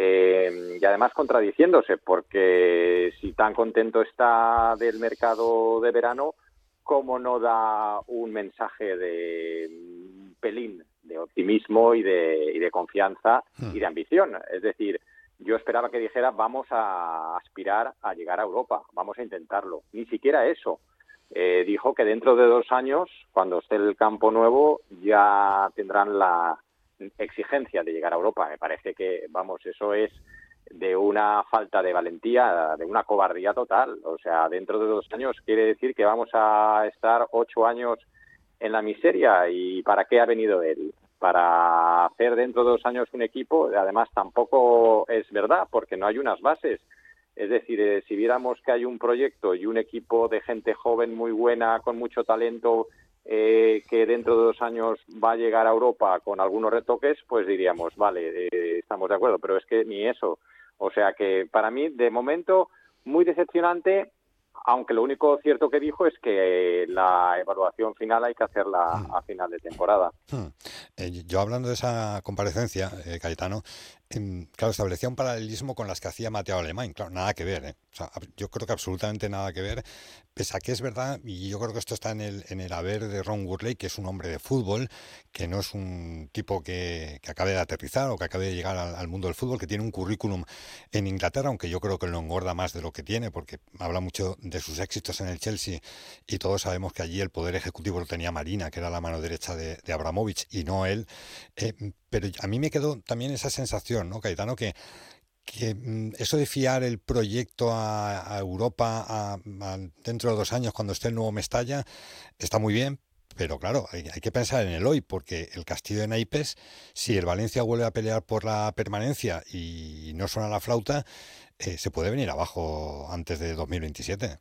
S15: eh, y además contradiciéndose, porque si tan contento está del mercado de verano, ¿cómo no da un mensaje de un pelín de optimismo y de, y de confianza y de ambición? Es decir, yo esperaba que dijera vamos a aspirar a llegar a Europa, vamos a intentarlo. Ni siquiera eso. Eh, dijo que dentro de dos años, cuando esté el campo nuevo, ya tendrán la exigencia de llegar a Europa. Me parece que, vamos, eso es de una falta de valentía, de una cobardía total. O sea, dentro de dos años quiere decir que vamos a estar ocho años en la miseria. ¿Y para qué ha venido él? Para hacer dentro de dos años un equipo. Además, tampoco es verdad, porque no hay unas bases. Es decir, eh, si viéramos que hay un proyecto y un equipo de gente joven muy buena, con mucho talento, eh, que dentro de dos años va a llegar a Europa con algunos retoques, pues diríamos, vale, eh, estamos de acuerdo, pero es que ni eso. O sea que para mí, de momento, muy decepcionante, aunque lo único cierto que dijo es que la evaluación final hay que hacerla hmm. a final de temporada.
S1: Hmm. Eh, yo hablando de esa comparecencia, eh, Cayetano, eh, claro, establecía un paralelismo con las que hacía Mateo Alemán. Claro, nada que ver, ¿eh? O sea, yo creo que absolutamente nada que ver, pese a que es verdad, y yo creo que esto está en el, en el haber de Ron Gurley, que es un hombre de fútbol, que no es un tipo que, que acabe de aterrizar o que acabe de llegar al, al mundo del fútbol, que tiene un currículum en Inglaterra, aunque yo creo que lo engorda más de lo que tiene, porque habla mucho de sus éxitos en el Chelsea y todos sabemos que allí el poder ejecutivo lo tenía Marina, que era la mano derecha de, de Abramovich y no él. Eh, pero a mí me quedó también esa sensación, ¿no, Cayetano? Que que eso de fiar el proyecto a, a Europa a, a dentro de dos años cuando esté el nuevo Mestalla está muy bien, pero claro, hay, hay que pensar en el hoy, porque el Castillo de Naipes, si el Valencia vuelve a pelear por la permanencia y no suena la flauta, eh, se puede venir abajo antes de dos mil veintisiete.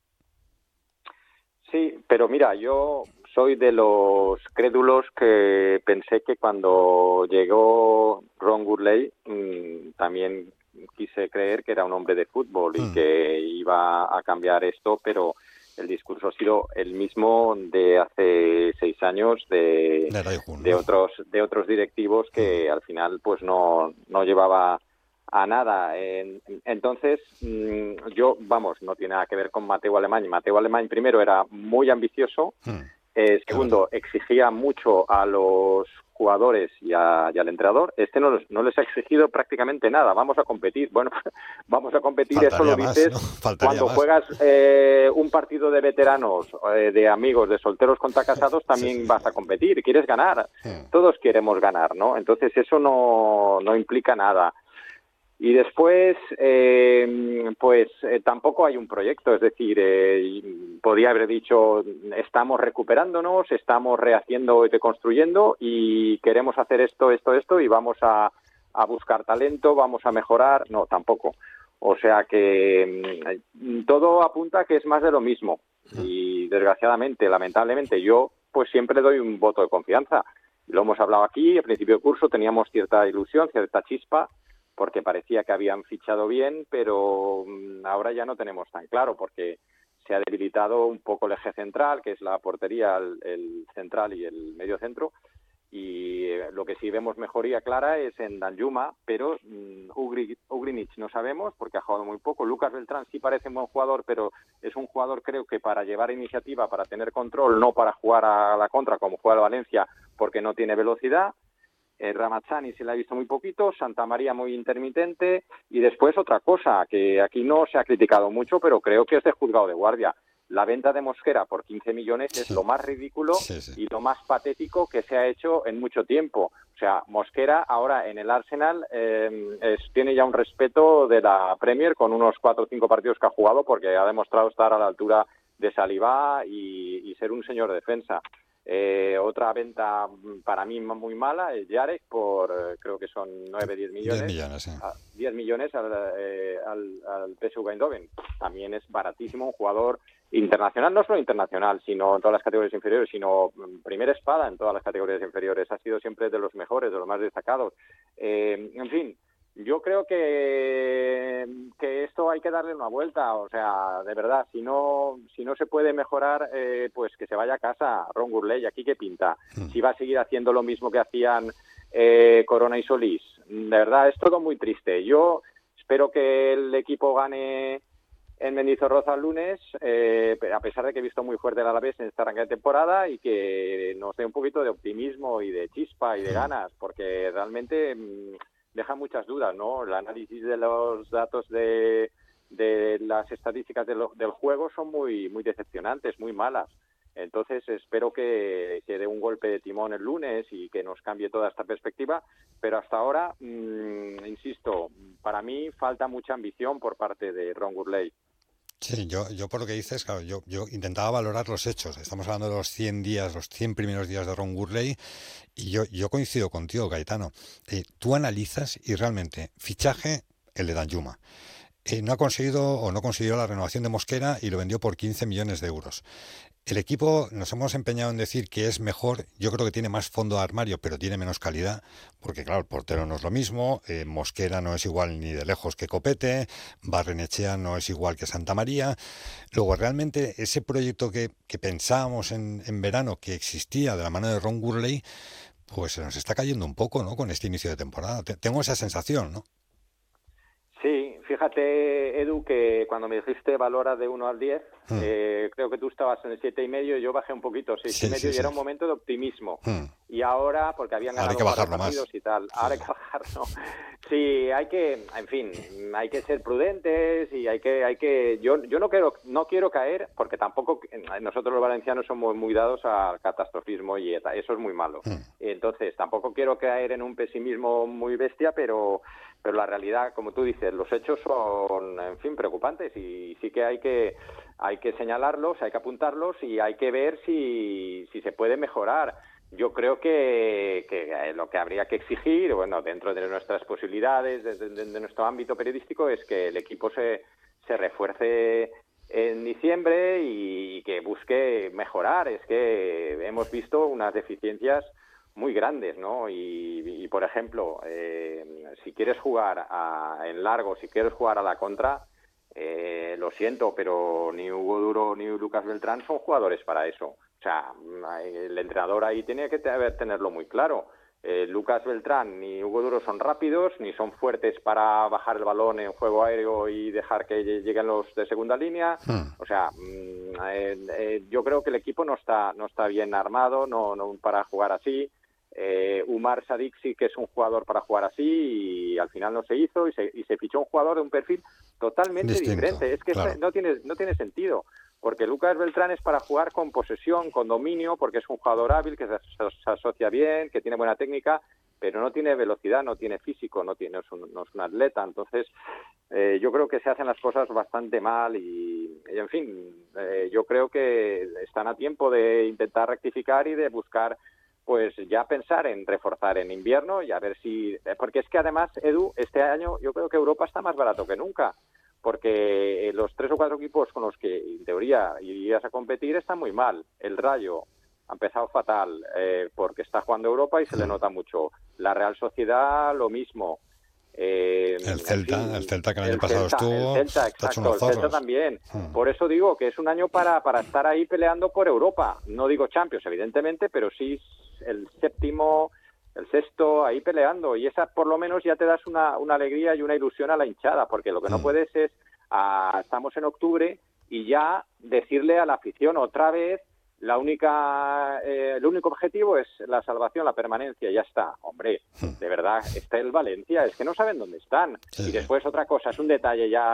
S15: Sí, pero mira, yo soy de los crédulos que pensé que cuando llegó Ron Gurley mmm, también quise creer que era un hombre de fútbol y hmm. que iba a cambiar esto, pero el discurso ha sido el mismo de hace seis años de, de otros de otros directivos que hmm. al final pues no, no llevaba a nada. Entonces, yo, vamos, no tiene nada que ver con Mateo Alemán. Mateo Alemán primero era muy ambicioso, hmm. eh, segundo, exigía mucho a los jugadores y, a, y al entrenador. Este no, no les ha exigido prácticamente nada. Vamos a competir. Bueno, vamos a competir, faltaría eso lo dices más, ¿no? Cuando más. Juegas eh, un partido de veteranos, eh, de amigos, de solteros contra casados, también sí, sí, vas sí. a competir. Quieres ganar. Hmm. Todos queremos ganar, ¿no? Entonces eso no, no implica nada. Y después, eh, pues eh, tampoco hay un proyecto, es decir, eh, podía haber dicho, estamos recuperándonos, estamos rehaciendo y reconstruyendo y queremos hacer esto, esto, esto y vamos a, a buscar talento, vamos a mejorar. No, tampoco. O sea que eh, todo apunta a que es más de lo mismo. Y desgraciadamente, lamentablemente, yo pues siempre doy un voto de confianza. Lo hemos hablado aquí, al principio del curso teníamos cierta ilusión, cierta chispa, porque parecía que habían fichado bien, pero ahora ya no tenemos tan claro, porque se ha debilitado un poco el eje central, que es la portería, el, el central y el medio centro, y lo que sí vemos mejoría clara es en Danjuma, pero um, Ugrinic no sabemos, porque ha jugado muy poco. Lucas Beltrán sí parece un buen jugador, pero es un jugador, creo que para llevar iniciativa, para tener control, no para jugar a la contra, como juega el Valencia, porque no tiene velocidad. Eh, Ramazzani se le ha visto muy poquito, Santa María muy intermitente, y después otra cosa, que aquí no se ha criticado mucho, pero creo que es de juzgado de guardia. la venta de Mosquera por quince millones es lo más ridículo sí, sí. y lo más patético que se ha hecho en mucho tiempo. O sea, Mosquera ahora en el Arsenal eh, es, tiene ya un respeto de la Premier con unos cuatro o cinco partidos que ha jugado, porque ha demostrado estar a la altura de Saliba y, y ser un señor defensa. Eh, otra venta para mí muy mala es Jarek por, eh, creo que son nueve, diez millones.
S1: diez millones, sí.
S15: A, diez millones al, eh, al, al P S V Eindhoven. También es baratísimo, un jugador internacional, no solo internacional, sino en todas las categorías inferiores, sino primera espada en todas las categorías inferiores. Ha sido siempre de los mejores, de los más destacados. Eh, en fin, yo creo que, que esto hay que darle una vuelta, o sea, de verdad, si no si no se puede mejorar, eh, pues que se vaya a casa Ron Gurley, aquí qué pinta. Si va a seguir haciendo lo mismo que hacían eh, Corona y Solís. De verdad, es todo muy triste. Yo espero que el equipo gane en Mendizorroza el lunes, eh, a pesar de que he visto muy fuerte el Alavés en esta arranque de temporada, y que nos dé un poquito de optimismo y de chispa y de ganas, porque realmente mmm, deja muchas dudas, ¿no? El análisis de los datos de, de las estadísticas de lo, del juego son muy muy decepcionantes, muy malas. Entonces espero que, que dé un golpe de timón el lunes y que nos cambie toda esta perspectiva, pero hasta ahora, mmm, insisto, para mí falta mucha ambición por parte de Ron Gurley.
S1: Sí, yo, yo por lo que dices, claro, yo, yo intentaba valorar los hechos. Estamos hablando de los cien días, los cien primeros días de Ron Gurley, y yo, yo coincido contigo, Gaetano. Eh, tú analizas y realmente, fichaje, el de Danjuma. Eh, no ha conseguido o no consiguió la renovación de Mosquera y lo vendió por quince millones de euros. El equipo, nos hemos empeñado en decir que es mejor. Yo creo que tiene más fondo de armario, pero tiene menos calidad, porque claro, el portero no es lo mismo, eh, Mosquera no es igual ni de lejos que Copete, Barrenechea no es igual que Santa María. Luego, realmente, ese proyecto que, que pensábamos en, en verano que existía de la mano de Ron Gurley, pues se nos está cayendo un poco, ¿no?, con este inicio de temporada. Tengo esa sensación, ¿no?
S15: Sí, fíjate, Edu, que cuando me dijiste valora de uno al diez, mm. eh, creo que tú estabas en el siete y medio y yo bajé un poquito, seis sí, y medio, sí, y sí. Era un momento de optimismo. Mm. Y ahora, porque habían ganado varios partidos más. Y tal, sí. Ahora hay que bajarlo. Sí, hay que, en fin, hay que ser prudentes y hay que, hay que, yo, yo no quiero, no quiero caer, porque tampoco, nosotros los valencianos somos muy dados al catastrofismo y eso es muy malo. Mm. Entonces, tampoco quiero caer en un pesimismo muy bestia, pero pero la realidad, como tú dices, los hechos son, en fin, preocupantes, y sí que hay que hay que señalarlos, hay que apuntarlos y hay que ver si, si se puede mejorar. Yo creo que, que lo que habría que exigir, bueno, dentro de nuestras posibilidades, de, de, de nuestro ámbito periodístico, es que el equipo se, se refuerce en diciembre y que busque mejorar. Es que hemos visto unas deficiencias muy grandes, ¿no? Y, y por ejemplo, eh, si quieres jugar a, en largo, si quieres jugar a la contra, eh, lo siento, pero ni Hugo Duro ni Lucas Beltrán son jugadores para eso. O sea, el entrenador ahí tiene que tenerlo muy claro. Eh, Lucas Beltrán ni Hugo Duro son rápidos, ni son fuertes para bajar el balón en juego aéreo y dejar que lleguen los de segunda línea. Hmm. O sea, eh, eh, yo creo que el equipo no está no está bien armado, no, no para jugar así. Eh, Umar Sadik sí que es un jugador para jugar así y al final no se hizo y se, y se fichó un jugador de un perfil totalmente Distinto, diferente. Es que claro. no tiene no tiene sentido, porque Lucas Beltrán es para jugar con posesión, con dominio, porque es un jugador hábil, que se, se asocia bien, que tiene buena técnica, pero no tiene velocidad, no tiene físico, no tiene no es un, no es un atleta. Entonces eh, yo creo que se hacen las cosas bastante mal y, y en fin, eh, yo creo que están a tiempo de intentar rectificar y de buscar, pues ya pensar en reforzar en invierno y a ver si... Porque es que además, Edu, este año yo creo que Europa está más barato que nunca, porque los tres o cuatro equipos con los que en teoría irías a competir están muy mal. El Rayo ha empezado fatal eh, porque está jugando Europa y se le nota mucho. La Real Sociedad, lo mismo. Eh,
S1: el Celta, en fin, el Celta que el año
S15: el
S1: pasado
S15: Celta,
S1: estuvo...
S15: El Celta, exacto, el Celta también. Hmm. Por eso digo que es un año para, para estar ahí peleando por Europa. No digo Champions, evidentemente, pero sí el séptimo, el sexto, ahí peleando. Y esa por lo menos ya te das una, una alegría y una ilusión a la hinchada, porque lo que no puedes es, ah, estamos en octubre y ya decirle a la afición otra vez, la única, eh, el único objetivo es la salvación, la permanencia, ya está. Hombre, de verdad, está el Valencia, es que no saben dónde están. Sí, y después otra cosa, es un detalle ya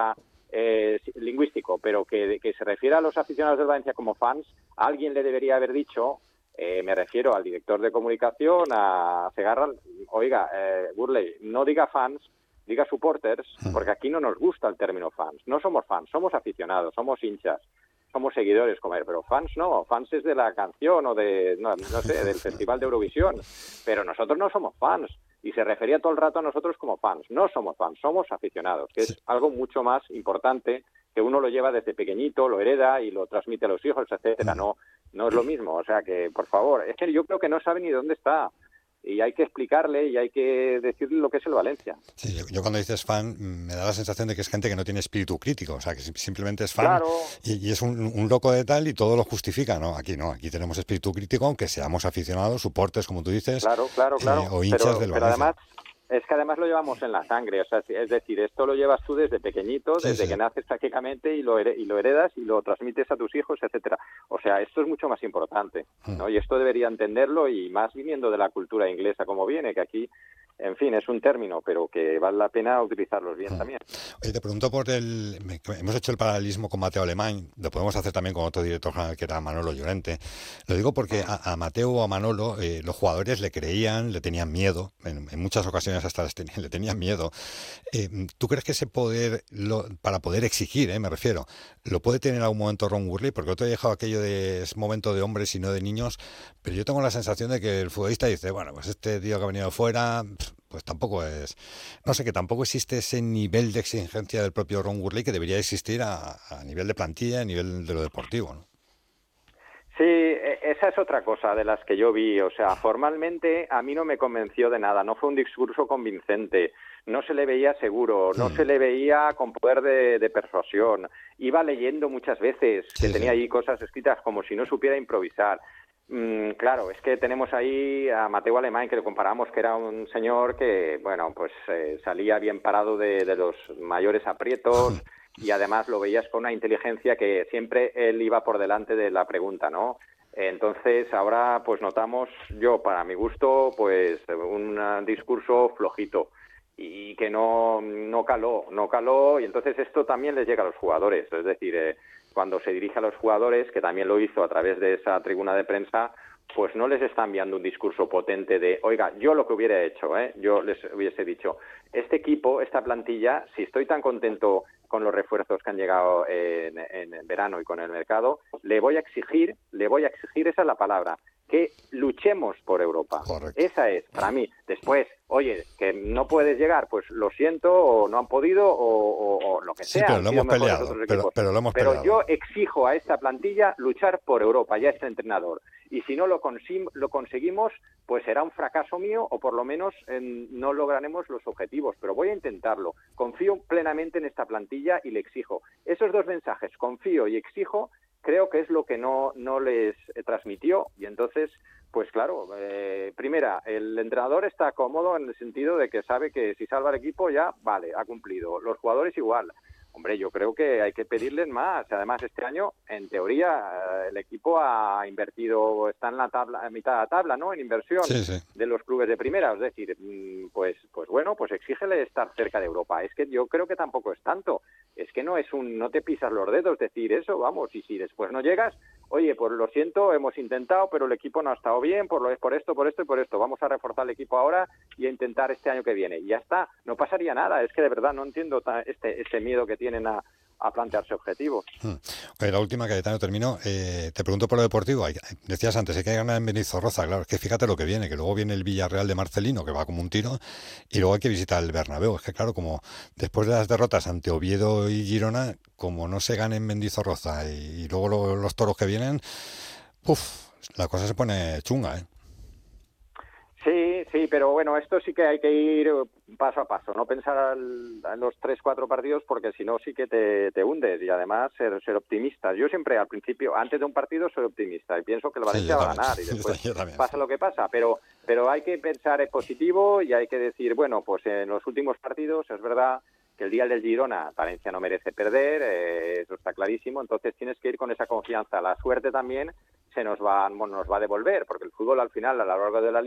S15: eh, lingüístico, pero que, que se refiere a los aficionados del Valencia como fans, alguien le debería haber dicho, eh, me refiero al director de comunicación, a Segarra, oiga, eh, Gurley, no diga fans, diga supporters, porque aquí no nos gusta el término fans. No somos fans, somos aficionados, somos hinchas, somos seguidores, como pero fans no, fans es de la canción o de, no, no sé, del Festival de Eurovisión, pero nosotros no somos fans. Y se refería todo el rato a nosotros como fans. No somos fans, somos aficionados, que es algo mucho más importante, que uno lo lleva desde pequeñito, lo hereda y lo transmite a los hijos, etcétera. No, no es lo mismo. O sea que, por favor, es que yo creo que no sabe ni dónde está. Y hay que explicarle y hay que decirle lo que es el Valencia.
S1: Sí, yo, yo cuando dices fan me da la sensación de que es gente que no tiene espíritu crítico, o sea, que simplemente es fan
S15: claro.
S1: y, y es un, un loco de tal y todo lo justifica, ¿no? Aquí no, aquí tenemos espíritu crítico, aunque seamos aficionados, soportes, como tú dices,
S15: claro, claro, claro.
S1: Eh, o hinchas
S15: pero,
S1: del
S15: pero
S1: Valencia.
S15: Además, es que además lo llevamos en la sangre, o sea, es decir, esto lo llevas tú desde pequeñito,
S1: Sí,
S15: desde
S1: sí.
S15: que naces prácticamente y lo, here- y lo heredas y lo transmites a tus hijos, etcétera. O sea, esto es mucho más importante, ¿no? Y esto debería entenderlo, y más viniendo de la cultura inglesa como viene, que aquí, en fin, es un término, pero que vale la pena utilizarlos bien también.
S1: Oye, te pregunto por el... me- Hemos hecho el paralelismo con Mateo Alemán, lo podemos hacer también con otro director general que era Manolo Llorente. Lo digo porque a, a Mateo o a Manolo eh, los jugadores le creían, le tenían miedo, en, en muchas ocasiones hasta les ten- le tenían miedo. Eh, ¿Tú crees que ese poder, lo- para poder exigir, eh, me refiero, lo puede tener en algún momento Ron Gurley? Porque otro día he dejado aquello de es momento de hombres y no de niños, pero yo tengo la sensación de que el futbolista dice, bueno, pues este tío que ha venido fuera, pues tampoco es... No sé, que tampoco existe ese nivel de exigencia del propio Ron Gurley que debería existir a, a nivel de plantilla, a nivel de lo deportivo, ¿no?
S15: Sí, e- esa es otra cosa de las que yo vi. O sea, formalmente a mí no me convenció de nada. No fue un discurso convincente. No se le veía seguro. No se le veía con poder de, de persuasión. Iba leyendo muchas veces, que tenía ahí cosas escritas como si no supiera improvisar. Mm, claro, es que tenemos ahí a Mateo Alemán, que lo comparamos, que era un señor que, bueno, pues eh, salía bien parado de, de los mayores aprietos. Y además lo veías con una inteligencia que siempre él iba por delante de la pregunta, ¿no? Entonces ahora pues notamos, yo para mi gusto, pues un discurso flojito y que no, no caló, no caló, y entonces esto también les llega a los jugadores, es decir, eh, cuando se dirige a los jugadores, que también lo hizo a través de esa tribuna de prensa, pues no les está enviando un discurso potente de, oiga, yo lo que hubiera hecho, ¿eh? yo les hubiese dicho, este equipo, esta plantilla, si estoy tan contento con los refuerzos que han llegado en, en verano y con el mercado, le voy a exigir, le voy a exigir, esa es la palabra, que luchemos por Europa.
S1: Correcto.
S15: Esa es, para mí. Después, oye, que no puedes llegar, pues lo siento, o no han podido, o, o, o lo que
S1: Sí,
S15: sea.
S1: pero lo
S15: han sido
S1: hemos
S15: mejores
S1: peleado,
S15: otros
S1: pero,
S15: equipos.
S1: pero lo hemos
S15: Pero
S1: peleado.
S15: yo exijo a esta plantilla luchar por Europa, ya este entrenador. Y si no lo, consi- lo conseguimos, pues será un fracaso mío, o por lo menos eh, no lograremos los objetivos. Pero voy a intentarlo. Confío plenamente en esta plantilla y le exijo. Esos dos mensajes, confío y exijo, creo que es lo que no, no les eh, transmitió. Y entonces, pues claro, eh, primera, el entrenador está cómodo en el sentido de que sabe que si salva el equipo ya, vale, ha cumplido. Los jugadores igual. Hombre, yo creo que hay que pedirles más. Además, este año, en teoría, eh, el equipo ha invertido, está en la tabla, en mitad de la tabla, ¿no? En inversión
S1: Sí, sí.
S15: de los clubes de primera. Es decir, mm, pues, pues bueno, pues exígele estar cerca de Europa. Es que yo creo que tampoco es tanto. Es que no es un, no te pisas los dedos decir eso, vamos. Y si después no llegas, oye, pues lo siento, hemos intentado, pero el equipo no ha estado bien, por lo por esto, por esto y por esto. Vamos a reforzar el equipo ahora y a intentar este año que viene. Y ya está, no pasaría nada. Es que de verdad no entiendo ta- este, este miedo que tienen a, a plantearse objetivos.
S1: Hmm. Oye, la última, Cayetano, termino. Eh, te pregunto por lo deportivo. Hay- decías antes, hay que ganar en Benizorroza. Claro, es que fíjate lo que viene, que luego viene el Villarreal de Marcelino, que va como un tiro, y luego hay que visitar el Bernabéu. Es que claro, como después de las derrotas ante Oviedo y Girona, como no se gane en Mendizorroza y, y luego lo- los toros que vienen, uf, la cosa se pone chunga, ¿eh?
S15: Sí, sí, pero bueno, esto sí que hay que ir paso a paso, no pensar al- en los tres, cuatro partidos, porque si no sí que te, te hundes, y además ser, ser optimista. Yo siempre al principio, antes de un partido, soy optimista y pienso que el Valencia
S1: yo
S15: va a
S1: también.
S15: ganar, y
S1: Yo
S15: después
S1: también.
S15: pasa lo que pasa, pero, pero hay que pensar en positivo y hay que decir, bueno, pues en los últimos partidos es verdad que el día del Girona Valencia no merece perder, eh, eso está clarísimo, entonces tienes que ir con esa confianza. La suerte también se nos va, bueno, nos va a devolver, porque el fútbol al final, a lo largo de la liga,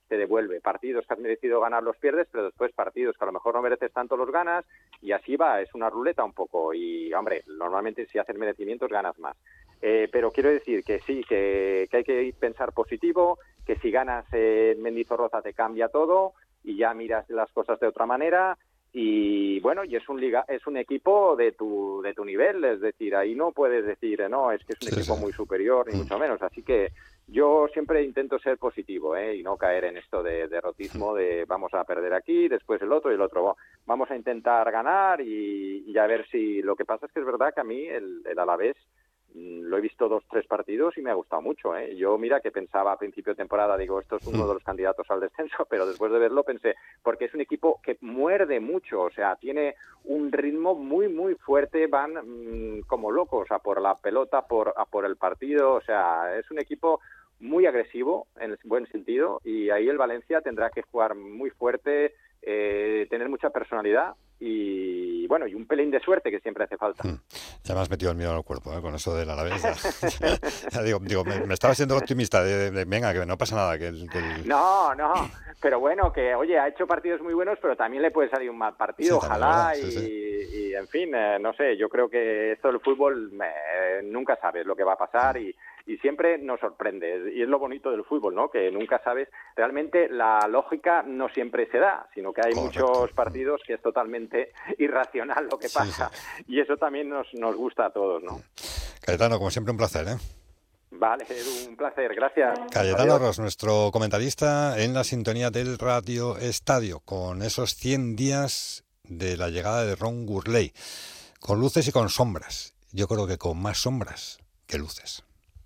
S15: te devuelve. Partidos que has merecido ganar los pierdes, pero después partidos que a lo mejor no mereces tanto los ganas, y así va, es una ruleta un poco. Y, hombre, normalmente si haces merecimientos ganas más. Eh, pero quiero decir que sí, que, que hay que pensar positivo, que si ganas en Mendizorroza te cambia todo y ya miras las cosas de otra manera. Y bueno, y es un liga, es un equipo de tu de tu nivel, es decir, ahí no puedes decir, no, es que es un sí, equipo sí. muy superior, ni mm. mucho menos. Así que yo siempre intento ser positivo, ¿eh? Y no caer en esto de derrotismo, de vamos a perder aquí, después el otro y el otro. Vamos a intentar ganar y, y a ver si... Lo que pasa es que es verdad que a mí el, el Alavés lo he visto dos, tres partidos y me ha gustado mucho, ¿eh? Yo, mira, que pensaba a principio de temporada, digo, esto es uno de los candidatos al descenso, pero después de verlo pensé, porque es un equipo que muerde mucho, o sea, tiene un ritmo muy, muy fuerte, van mmm, como locos a por la pelota, por, a por el partido, o sea, es un equipo muy agresivo, en el buen sentido, y ahí el Valencia tendrá que jugar muy fuerte, eh, tener mucha personalidad, y bueno, y un pelín de suerte que siempre hace falta.
S1: Mm. Ya me has metido el miedo al cuerpo, ¿eh? Con eso del Alavés. Ya, ya digo, digo me, me estaba siendo optimista, de, de, de, venga, que no pasa nada. Que el, que el...
S15: No, no, pero bueno, que oye, ha hecho partidos muy buenos, pero también le puede salir un mal partido, sí, ojalá, verdad, y, sí, sí. y en fin, eh, no sé, yo creo que esto del fútbol eh, nunca sabes lo que va a pasar y y siempre nos sorprende, y es lo bonito del fútbol, ¿no? Que nunca sabes, realmente la lógica no siempre se da, sino que hay Correcto. muchos partidos que es totalmente irracional lo que pasa, sí, sí. y eso también nos, nos gusta a todos, ¿no?
S1: Cayetano, como siempre, un placer, ¿eh?
S15: Vale, un placer, gracias.
S1: Cayetano Ros, nuestro comentarista en la sintonía del Radio Estadio, con esos cien días de la llegada de Ron Gurley, con luces y con sombras, yo creo que con más sombras que luces.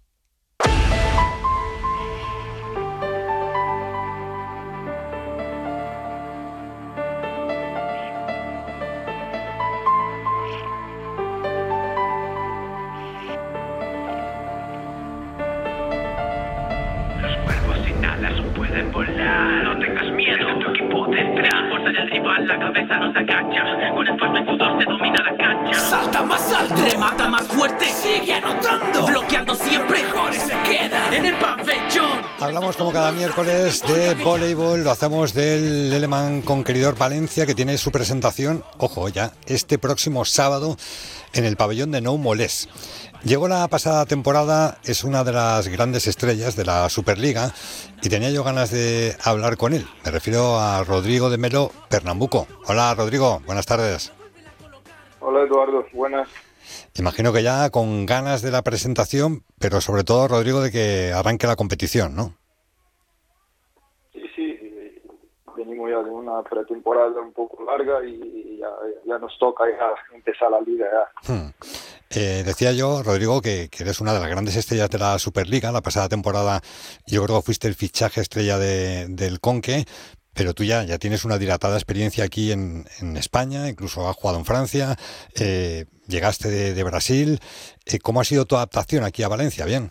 S16: Pueden volar, no tengas miedo, tu equipo detrás. Fuerza del rival, la cabeza no se agacha. Con el fuerte sudor se domina la cancha. Salta más alto, remata más fuerte, sigue anotando. Bloqueando siempre, Jorge se queda en el pabellón.
S1: Hablamos como cada miércoles de voleibol, lo hacemos del Leleman Conqueridor Valencia, que tiene su presentación, ojo ya, este próximo sábado en el pabellón de Nou Molés. Llegó la pasada temporada, es una de las grandes estrellas de la Superliga y tenía yo ganas de hablar con él. Me refiero a Rodrigo de Melo Pernambuco. Hola Rodrigo, buenas tardes.
S17: Hola Eduardo, buenas.
S1: Imagino que ya con ganas de la presentación, pero sobre todo Rodrigo de que arranque la competición, ¿no?
S17: Sí, sí, venimos ya de una pretemporada un poco larga y ya, ya nos toca ya empezar la liga ya.
S1: Hmm. Eh, decía yo, Rodrigo, que, que eres una de las grandes estrellas de la Superliga. La pasada temporada yo creo que fuiste el fichaje estrella de, del Conque, pero tú ya, ya tienes una dilatada experiencia aquí en, en España, incluso has jugado en Francia, eh, llegaste de, de Brasil. Eh, ¿Cómo ha sido tu adaptación aquí a Valencia? ¿Bien?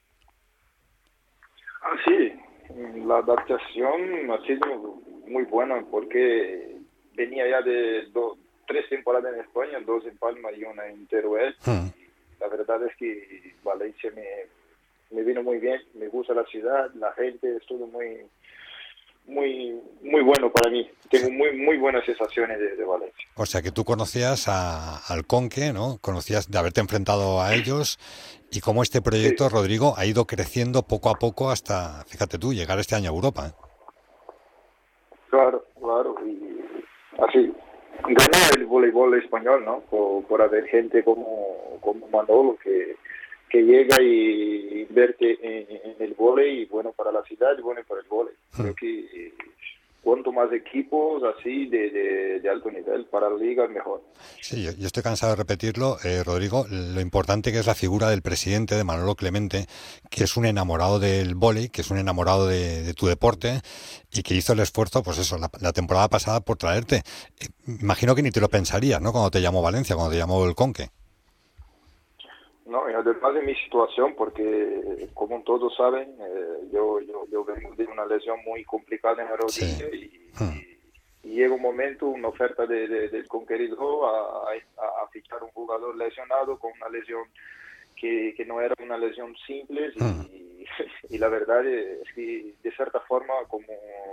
S17: Ah, sí, la adaptación ha sido muy buena porque venía ya de dos tres temporadas en España, dos en Palma y una en Teruel. Hmm. La verdad es que Valencia me, me vino muy bien, me gusta la ciudad, la gente, es todo muy muy muy bueno para mí. Tengo muy muy buenas sensaciones de, de Valencia.
S1: O sea que tú conocías a, al Conque, ¿no? Conocías de haberte enfrentado a ellos y cómo este proyecto, sí. Rodrigo, ha ido creciendo poco a poco hasta, fíjate tú, llegar este año a Europa.
S17: Claro, claro, y así. Ganó el voleibol español, ¿no? Por, por haber gente como, como Manolo que, que llega y verte en, en el vóley, y bueno para la ciudad y bueno para el vóley. Hmm. Creo que cuanto más equipos así de, de, de alto nivel para la liga, mejor.
S1: Sí, yo, yo estoy cansado de repetirlo, eh, Rodrigo, lo importante que es la figura del presidente, de Manolo Clemente, que es un enamorado del vóley, que es un enamorado de, de tu deporte y que hizo el esfuerzo, pues eso, la, la temporada pasada por traerte. Eh, imagino que ni te lo pensarías, ¿no? Cuando te llamó Valencia, cuando te llamó el Conque.
S17: No, y además de mi situación, porque como todos saben, eh, yo, yo, yo vengo de una lesión muy complicada en la rodilla, sí. y, hmm. y, y llega un momento, una oferta de, de, del Conqueridor a, a, a fichar un jugador lesionado con una lesión que, que no era una lesión simple y,
S1: Mm.
S17: y la verdad es que de cierta forma, como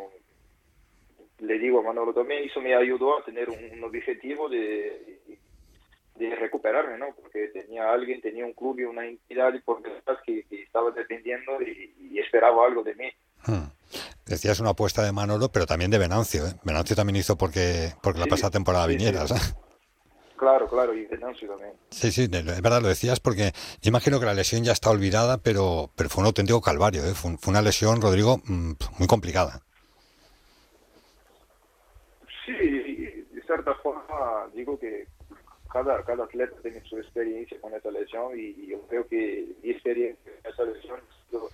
S17: le digo a Manolo también, eso me ayudó a tener un, un objetivo de, de recuperarme, ¿no? Porque tenía alguien, tenía un club y una entidad por detrás que, que estaba dependiendo y, y esperaba algo de mí.
S1: Hmm. Decías una apuesta de Manolo, pero también de Venancio, ¿eh? Venancio también hizo porque, porque la
S17: Sí,
S1: pasada temporada
S17: sí,
S1: vinieras.
S17: sí.
S1: ¿eh?
S17: Claro, claro, y Venancio también.
S1: Sí, sí, es verdad, lo decías porque yo imagino que la lesión ya está olvidada, pero, pero fue un auténtico calvario, ¿eh? Fue, fue una lesión, Rodrigo, mmm, muy complicada.
S17: Sí, de cierta forma digo que cada, cada atleta tiene su experiencia con esa lesión y yo creo que mi experiencia con esa lesión yo,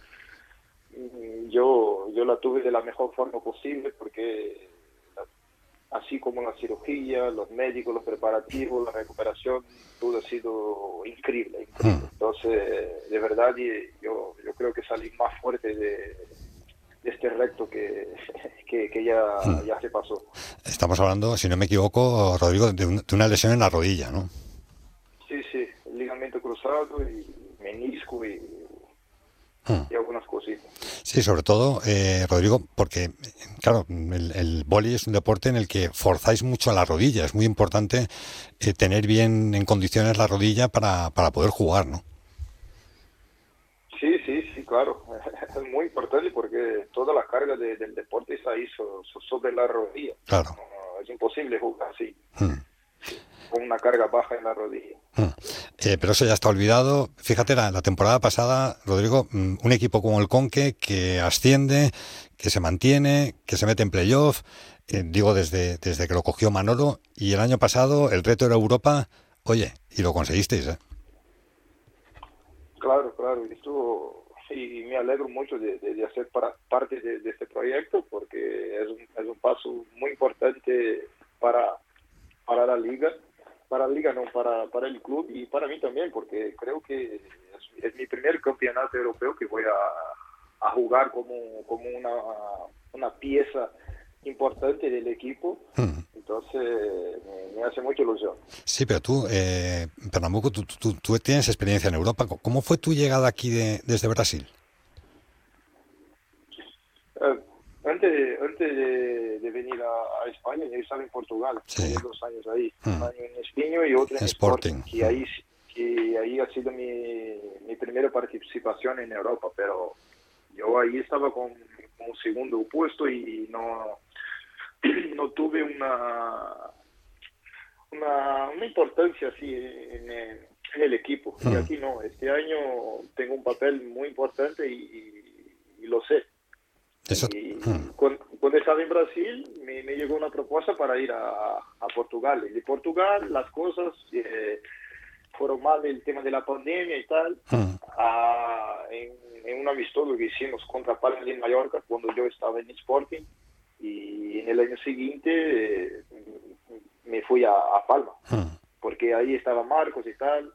S17: yo, yo la tuve de la mejor forma posible porque así como la cirugía, los médicos, los preparativos, la recuperación, todo ha sido increíble, increíble. Entonces, de verdad, yo, yo creo que salí más fuerte de, de este reto que, que, que ya, ya se pasó.
S1: Estamos hablando, si no me equivoco, Rodrigo, de, un, de una lesión en la rodilla, ¿no?
S17: Sí, sí, ligamento cruzado y menisco y,
S1: Hmm.
S17: y algunas cositas.
S1: Sí, sobre todo, eh, Rodrigo, porque, claro, el, el vóley es un deporte en el que forzáis mucho a la rodilla. Es muy importante eh, tener bien en condiciones la rodilla para, para poder jugar, ¿no?
S17: Sí, sí, sí, claro. Es muy importante porque toda la carga de, del deporte está ahí so, so, sobre la rodilla.
S1: Claro.
S17: No, es imposible jugar así,
S1: Hmm.
S17: con una carga baja en la rodilla.
S1: Hmm. Eh, pero eso ya está olvidado. Fíjate, la, la temporada pasada, Rodrigo, mm, un equipo como el Conque que asciende, que se mantiene, que se mete en playoff, eh, digo desde, desde que lo cogió Manolo, y el año pasado el reto era Europa, oye, y lo conseguisteis, ¿eh?
S17: Claro, claro, esto, y me alegro mucho de, de, de hacer para, parte de, de este proyecto porque es un, es un paso muy importante para, para la liga, para la liga no, para, para el club y para mí también porque creo que es, es mi primer campeonato europeo que voy a, a jugar como, como una, una pieza importante del equipo.
S1: Hmm.
S17: Entonces me, me hace mucha ilusión.
S1: Sí, pero tú, eh, Pernambuco, tú, tú, tú tienes experiencia en Europa. ¿Cómo fue tu llegada aquí de, desde Brasil?
S17: Eh, antes de, antes de, de venir a, a España, yo estaba en Portugal,
S1: Sí.
S17: dos años ahí,
S1: Hmm.
S17: un año en Espinho y otro en
S1: Sporting.
S17: Sporting, que ahí, que ahí ha sido mi, mi primera participación en Europa, pero yo ahí estaba con, con un segundo puesto y no, no tuve una, una, una importancia así en, en, en el equipo. Y aquí no, este año tengo un papel muy importante y, y, y lo sé.
S1: Eso,
S17: Y
S1: hmm.
S17: cuando, cuando estaba en Brasil me, me llegó una propuesta para ir a, a Portugal. Y de Portugal las cosas eh, fueron mal, el tema de la pandemia y tal.
S1: Hmm.
S17: Ah, en, en un amistoso que hicimos contra Palma de Mallorca cuando yo estaba en Sporting. Y en el año siguiente eh, me fui a, a Palma,
S1: Hmm.
S17: porque ahí estaba Marcos y tal.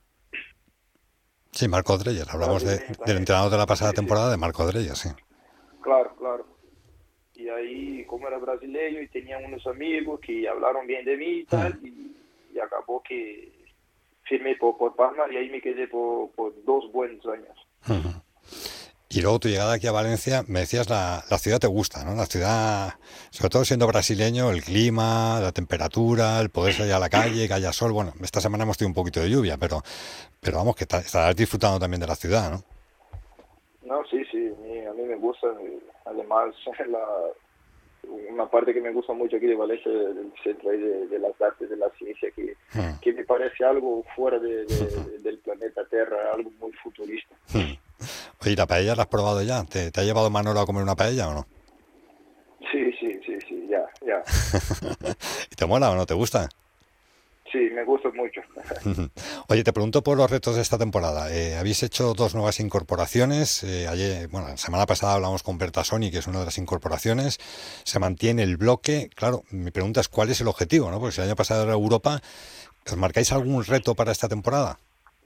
S1: Sí, Marco Dreyer. Hablamos de, del entrenador de la pasada temporada, de Marco Dreyer, sí.
S17: Claro, claro. Y ahí, como era brasileño y tenía unos amigos que hablaron bien de mí y tal, y, y acabó que firmé por, por Palma y ahí me quedé por, por dos buenos años.
S1: Hmm. Y luego tu llegada aquí a Valencia, me decías, la, la ciudad te gusta, ¿no? La ciudad, sobre todo siendo brasileño, el clima, la temperatura, el poder salir a la calle, que haya sol. Bueno, esta semana hemos tenido un poquito de lluvia, pero, pero vamos, que ta- estarás disfrutando también de la ciudad, ¿no?
S17: No, sí, sí, a mí, a mí me gusta. Además, la, una parte que me gusta mucho aquí de Valencia es el centro ahí de, de las artes, de la ciencia, que,
S1: Hmm.
S17: que me parece algo fuera de, de- del planeta Tierra, algo muy futurista.
S1: Hmm. Oye, ¿y la paella la has probado ya? ¿Te, te ha llevado Manolo a comer una paella o no?
S17: Sí, sí, sí, sí, ya, ya.
S1: ¿Y te mola o no te gusta?
S17: Sí, me gusta mucho.
S1: Oye, te pregunto por los retos de esta temporada. Eh, habéis hecho dos nuevas incorporaciones. Eh, ayer, bueno, la semana pasada hablamos con Berta Soni, que es una de las incorporaciones. Se mantiene el bloque. Claro, mi pregunta es cuál es el objetivo, ¿no? Porque si el año pasado era Europa, ¿os marcáis algún reto para esta temporada?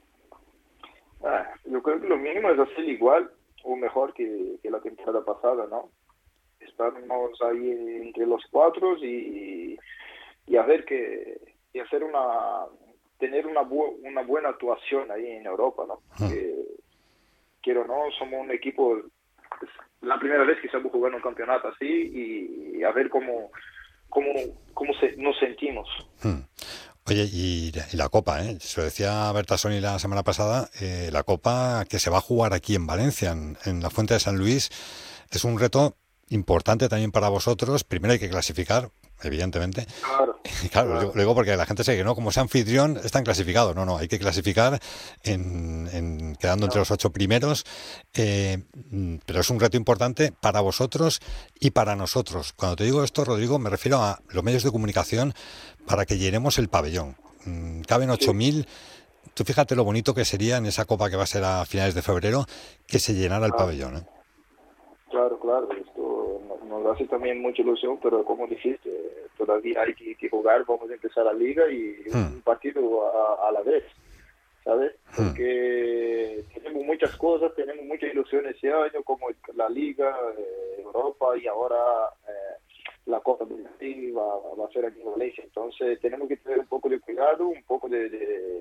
S17: Ah, yo creo que lo mínimo es hacer igual o mejor que, que la temporada pasada, ¿no? Estamos ahí entre los cuatro y, y a ver que y hacer una tener una, bu una buena actuación ahí en Europa, ¿no? Porque, quiero o no, somos un equipo, es la primera vez que estamos jugando un campeonato así y, y a ver cómo, cómo, cómo se, nos sentimos.
S1: Hmm. Oye, y, y la Copa, ¿eh? Se lo decía Bertasoni la semana pasada, eh, la Copa que se va a jugar aquí en Valencia, en, en la Fuente de San Luis, es un reto importante también para vosotros. Primero hay que clasificar, evidentemente. Claro. Y claro, claro. Lo digo porque la gente se que no, como sea anfitrión, están clasificados. No, no, hay que clasificar en, en quedando entre los ocho primeros. Eh, pero es un reto importante para vosotros y para nosotros. Cuando te digo esto, Rodrigo, me refiero a los medios de comunicación para que llenemos el pabellón. Mm, caben ocho mil. Sí. Tú fíjate lo bonito que sería en esa Copa que va a ser a finales de febrero, que se llenara el
S17: claro.
S1: pabellón, ¿eh?
S17: Claro, claro. Esto nos hace también mucha ilusión, pero como dijiste, todavía hay que, que jugar, vamos a empezar la liga y hmm. un partido a, a la vez, ¿sabes? Porque hmm. tenemos muchas cosas, tenemos muchas ilusiones este año, como la liga, eh, Europa y ahora eh, la Copa del Rey va, va a ser aquí en Valencia. Entonces tenemos que tener un poco de cuidado, un poco de... de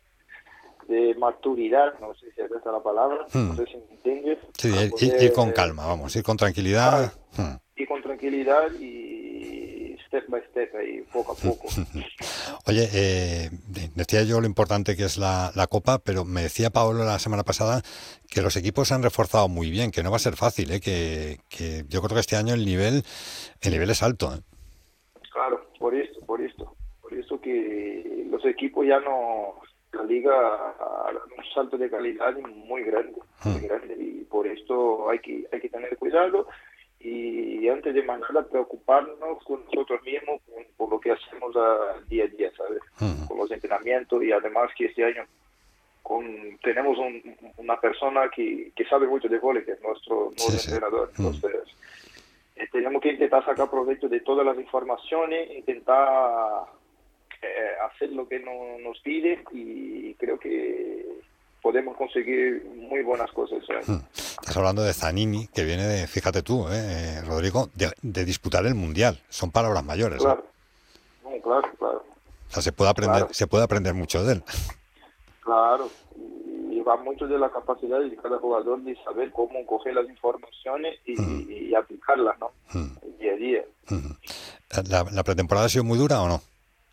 S17: de maturidad, no sé si es esa la palabra, hmm. no sé si me entiendes.
S1: Sí, ir, poder, ir con calma, vamos, ir con tranquilidad.
S17: Ah, hmm. Ir con tranquilidad y step by step, ahí, poco a poco.
S1: Oye, eh, decía yo lo importante que es la, la Copa, pero me decía Paolo la semana pasada que los equipos se han reforzado muy bien, que no va a ser fácil, ¿eh? que, que yo creo que este año el nivel, el nivel es alto. ¿eh?
S17: Claro, por esto, por esto, por eso que los equipos ya no... La liga a un salto de calidad muy grande, muy grande y por esto hay que hay que tener cuidado y antes de más nada preocuparnos con nosotros mismos, con, por lo que hacemos a día a día, ¿sabes? Uh-huh. Con los entrenamientos y además que este año con tenemos un, una persona que, que sabe mucho de vóley, que es nuestro nuevo sí, entrenador, sí. entonces uh-huh. eh, tenemos que intentar sacar provecho de todas las informaciones, intentar Eh, hacer lo que no, nos pide y creo que podemos conseguir muy buenas cosas. ¿eh?
S1: Estás hablando de Zanini, que viene de, fíjate tú, eh, Rodrigo, de, de disputar el Mundial. Son palabras mayores.
S17: Claro, ¿eh? no, claro, claro.
S1: O sea, se puede aprender,
S17: claro.
S1: se puede aprender mucho de él.
S17: Claro, y va mucho de la capacidad de cada jugador de saber cómo coger las informaciones y, uh-huh. y aplicarlas, ¿no? Uh-huh. Día a día.
S1: Uh-huh. ¿La, ¿La pretemporada ha sido muy dura o no?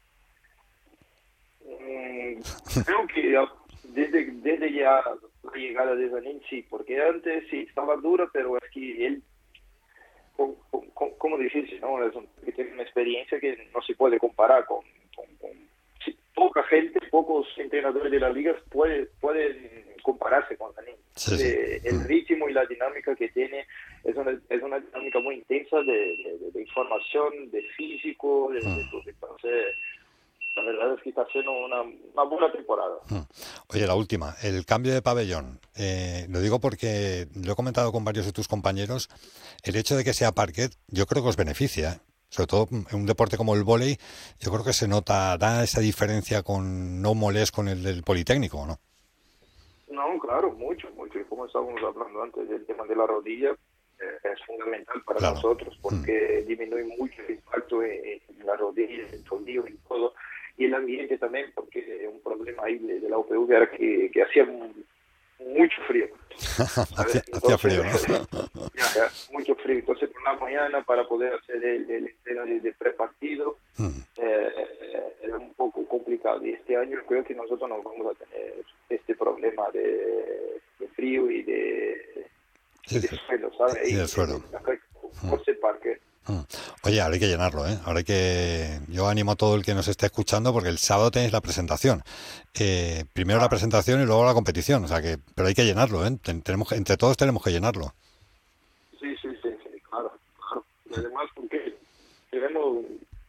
S17: Creo que desde, desde ya la llegada de Zanin sí, porque antes sí estaba dura, pero es que él, como, como, como difícil, ¿no? Es un, que tiene una experiencia que no se puede comparar con, con, con sí, poca gente, pocos entrenadores de la liga puede, pueden compararse con Zanin.
S1: Sí, sí.
S17: Eh, el ritmo y la dinámica que tiene es una, es una dinámica muy intensa de, de, de información, de físico, de, de, de, entonces... La verdad es que está haciendo una, una buena temporada.
S1: Oye, la última, el cambio de pabellón. Eh, lo digo porque lo he comentado con varios de tus compañeros. El hecho de que sea parquet, yo creo que os beneficia. ¿eh? Sobre todo en un deporte como el vóley, yo creo que se notará esa diferencia con no molés con el del Politécnico, ¿no?
S17: No, claro, mucho, mucho. Como estábamos hablando antes del tema de la rodilla, eh, es fundamental para claro. nosotros porque mm. disminuye mucho el impacto en, en la rodilla, en el tobillo y todo. Y el ambiente también, porque un problema ahí de, de la U P V era que, que hacía mucho frío.
S1: hacía, hacía frío, ¿no?
S17: ya, ya, mucho frío. Entonces, por la mañana, para poder hacer el, el entreno de, de prepartido, hmm. eh, era un poco complicado. Y este año creo que nosotros no vamos a tener este problema de, de frío y de,
S1: sí,
S17: de
S1: sí.
S17: suelo, ¿sabes?
S1: Y del suelo.
S17: Por ese parque.
S1: Oye, ahora hay que llenarlo, ¿eh? Ahora hay que... Yo animo a todo el que nos esté escuchando porque el sábado tenéis la presentación. Eh, primero la presentación y luego la competición, o sea que... Pero hay que llenarlo, ¿eh? Tenemos, entre todos tenemos que llenarlo.
S17: Sí, sí, sí, sí, claro, claro. Y además porque tenemos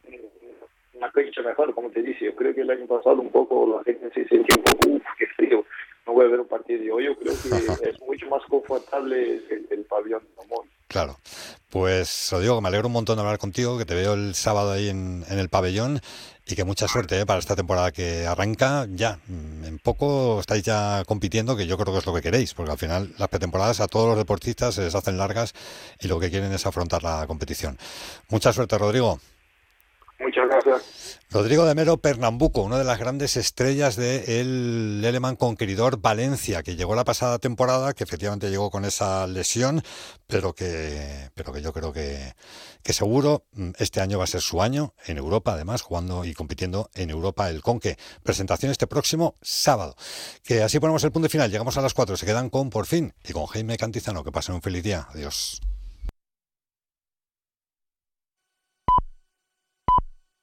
S17: una cancha mejor, como te dice. Yo creo que el año pasado un poco la gente se sentía un poco, uff, qué frío, no voy a ver un partido. Y hoy yo creo que es mucho más confortable el, el pabellón de Amor.
S1: Claro, pues os digo que me alegro un montón de hablar contigo, que te veo el sábado ahí en, en el pabellón y que mucha suerte ¿eh? para esta temporada que arranca ya. En poco estáis ya compitiendo, que yo creo que es lo que queréis, porque al final las pretemporadas a todos los deportistas se les hacen largas y lo que quieren es afrontar la competición. Mucha suerte, Rodrigo.
S17: Muchas gracias.
S1: Rodrigo de Mero Pernambuco, una de las grandes estrellas del Leleman Conqueridor Valencia, que llegó la pasada temporada, que efectivamente llegó con esa lesión, pero que, pero que yo creo que, que seguro este año va a ser su año en Europa, además, jugando y compitiendo en Europa el Conque. Presentación este próximo sábado. Que así ponemos el punto final. Llegamos a las cuatro, se quedan con Por Fin y con Jaime Cantizano. Que pasen un feliz día. Adiós.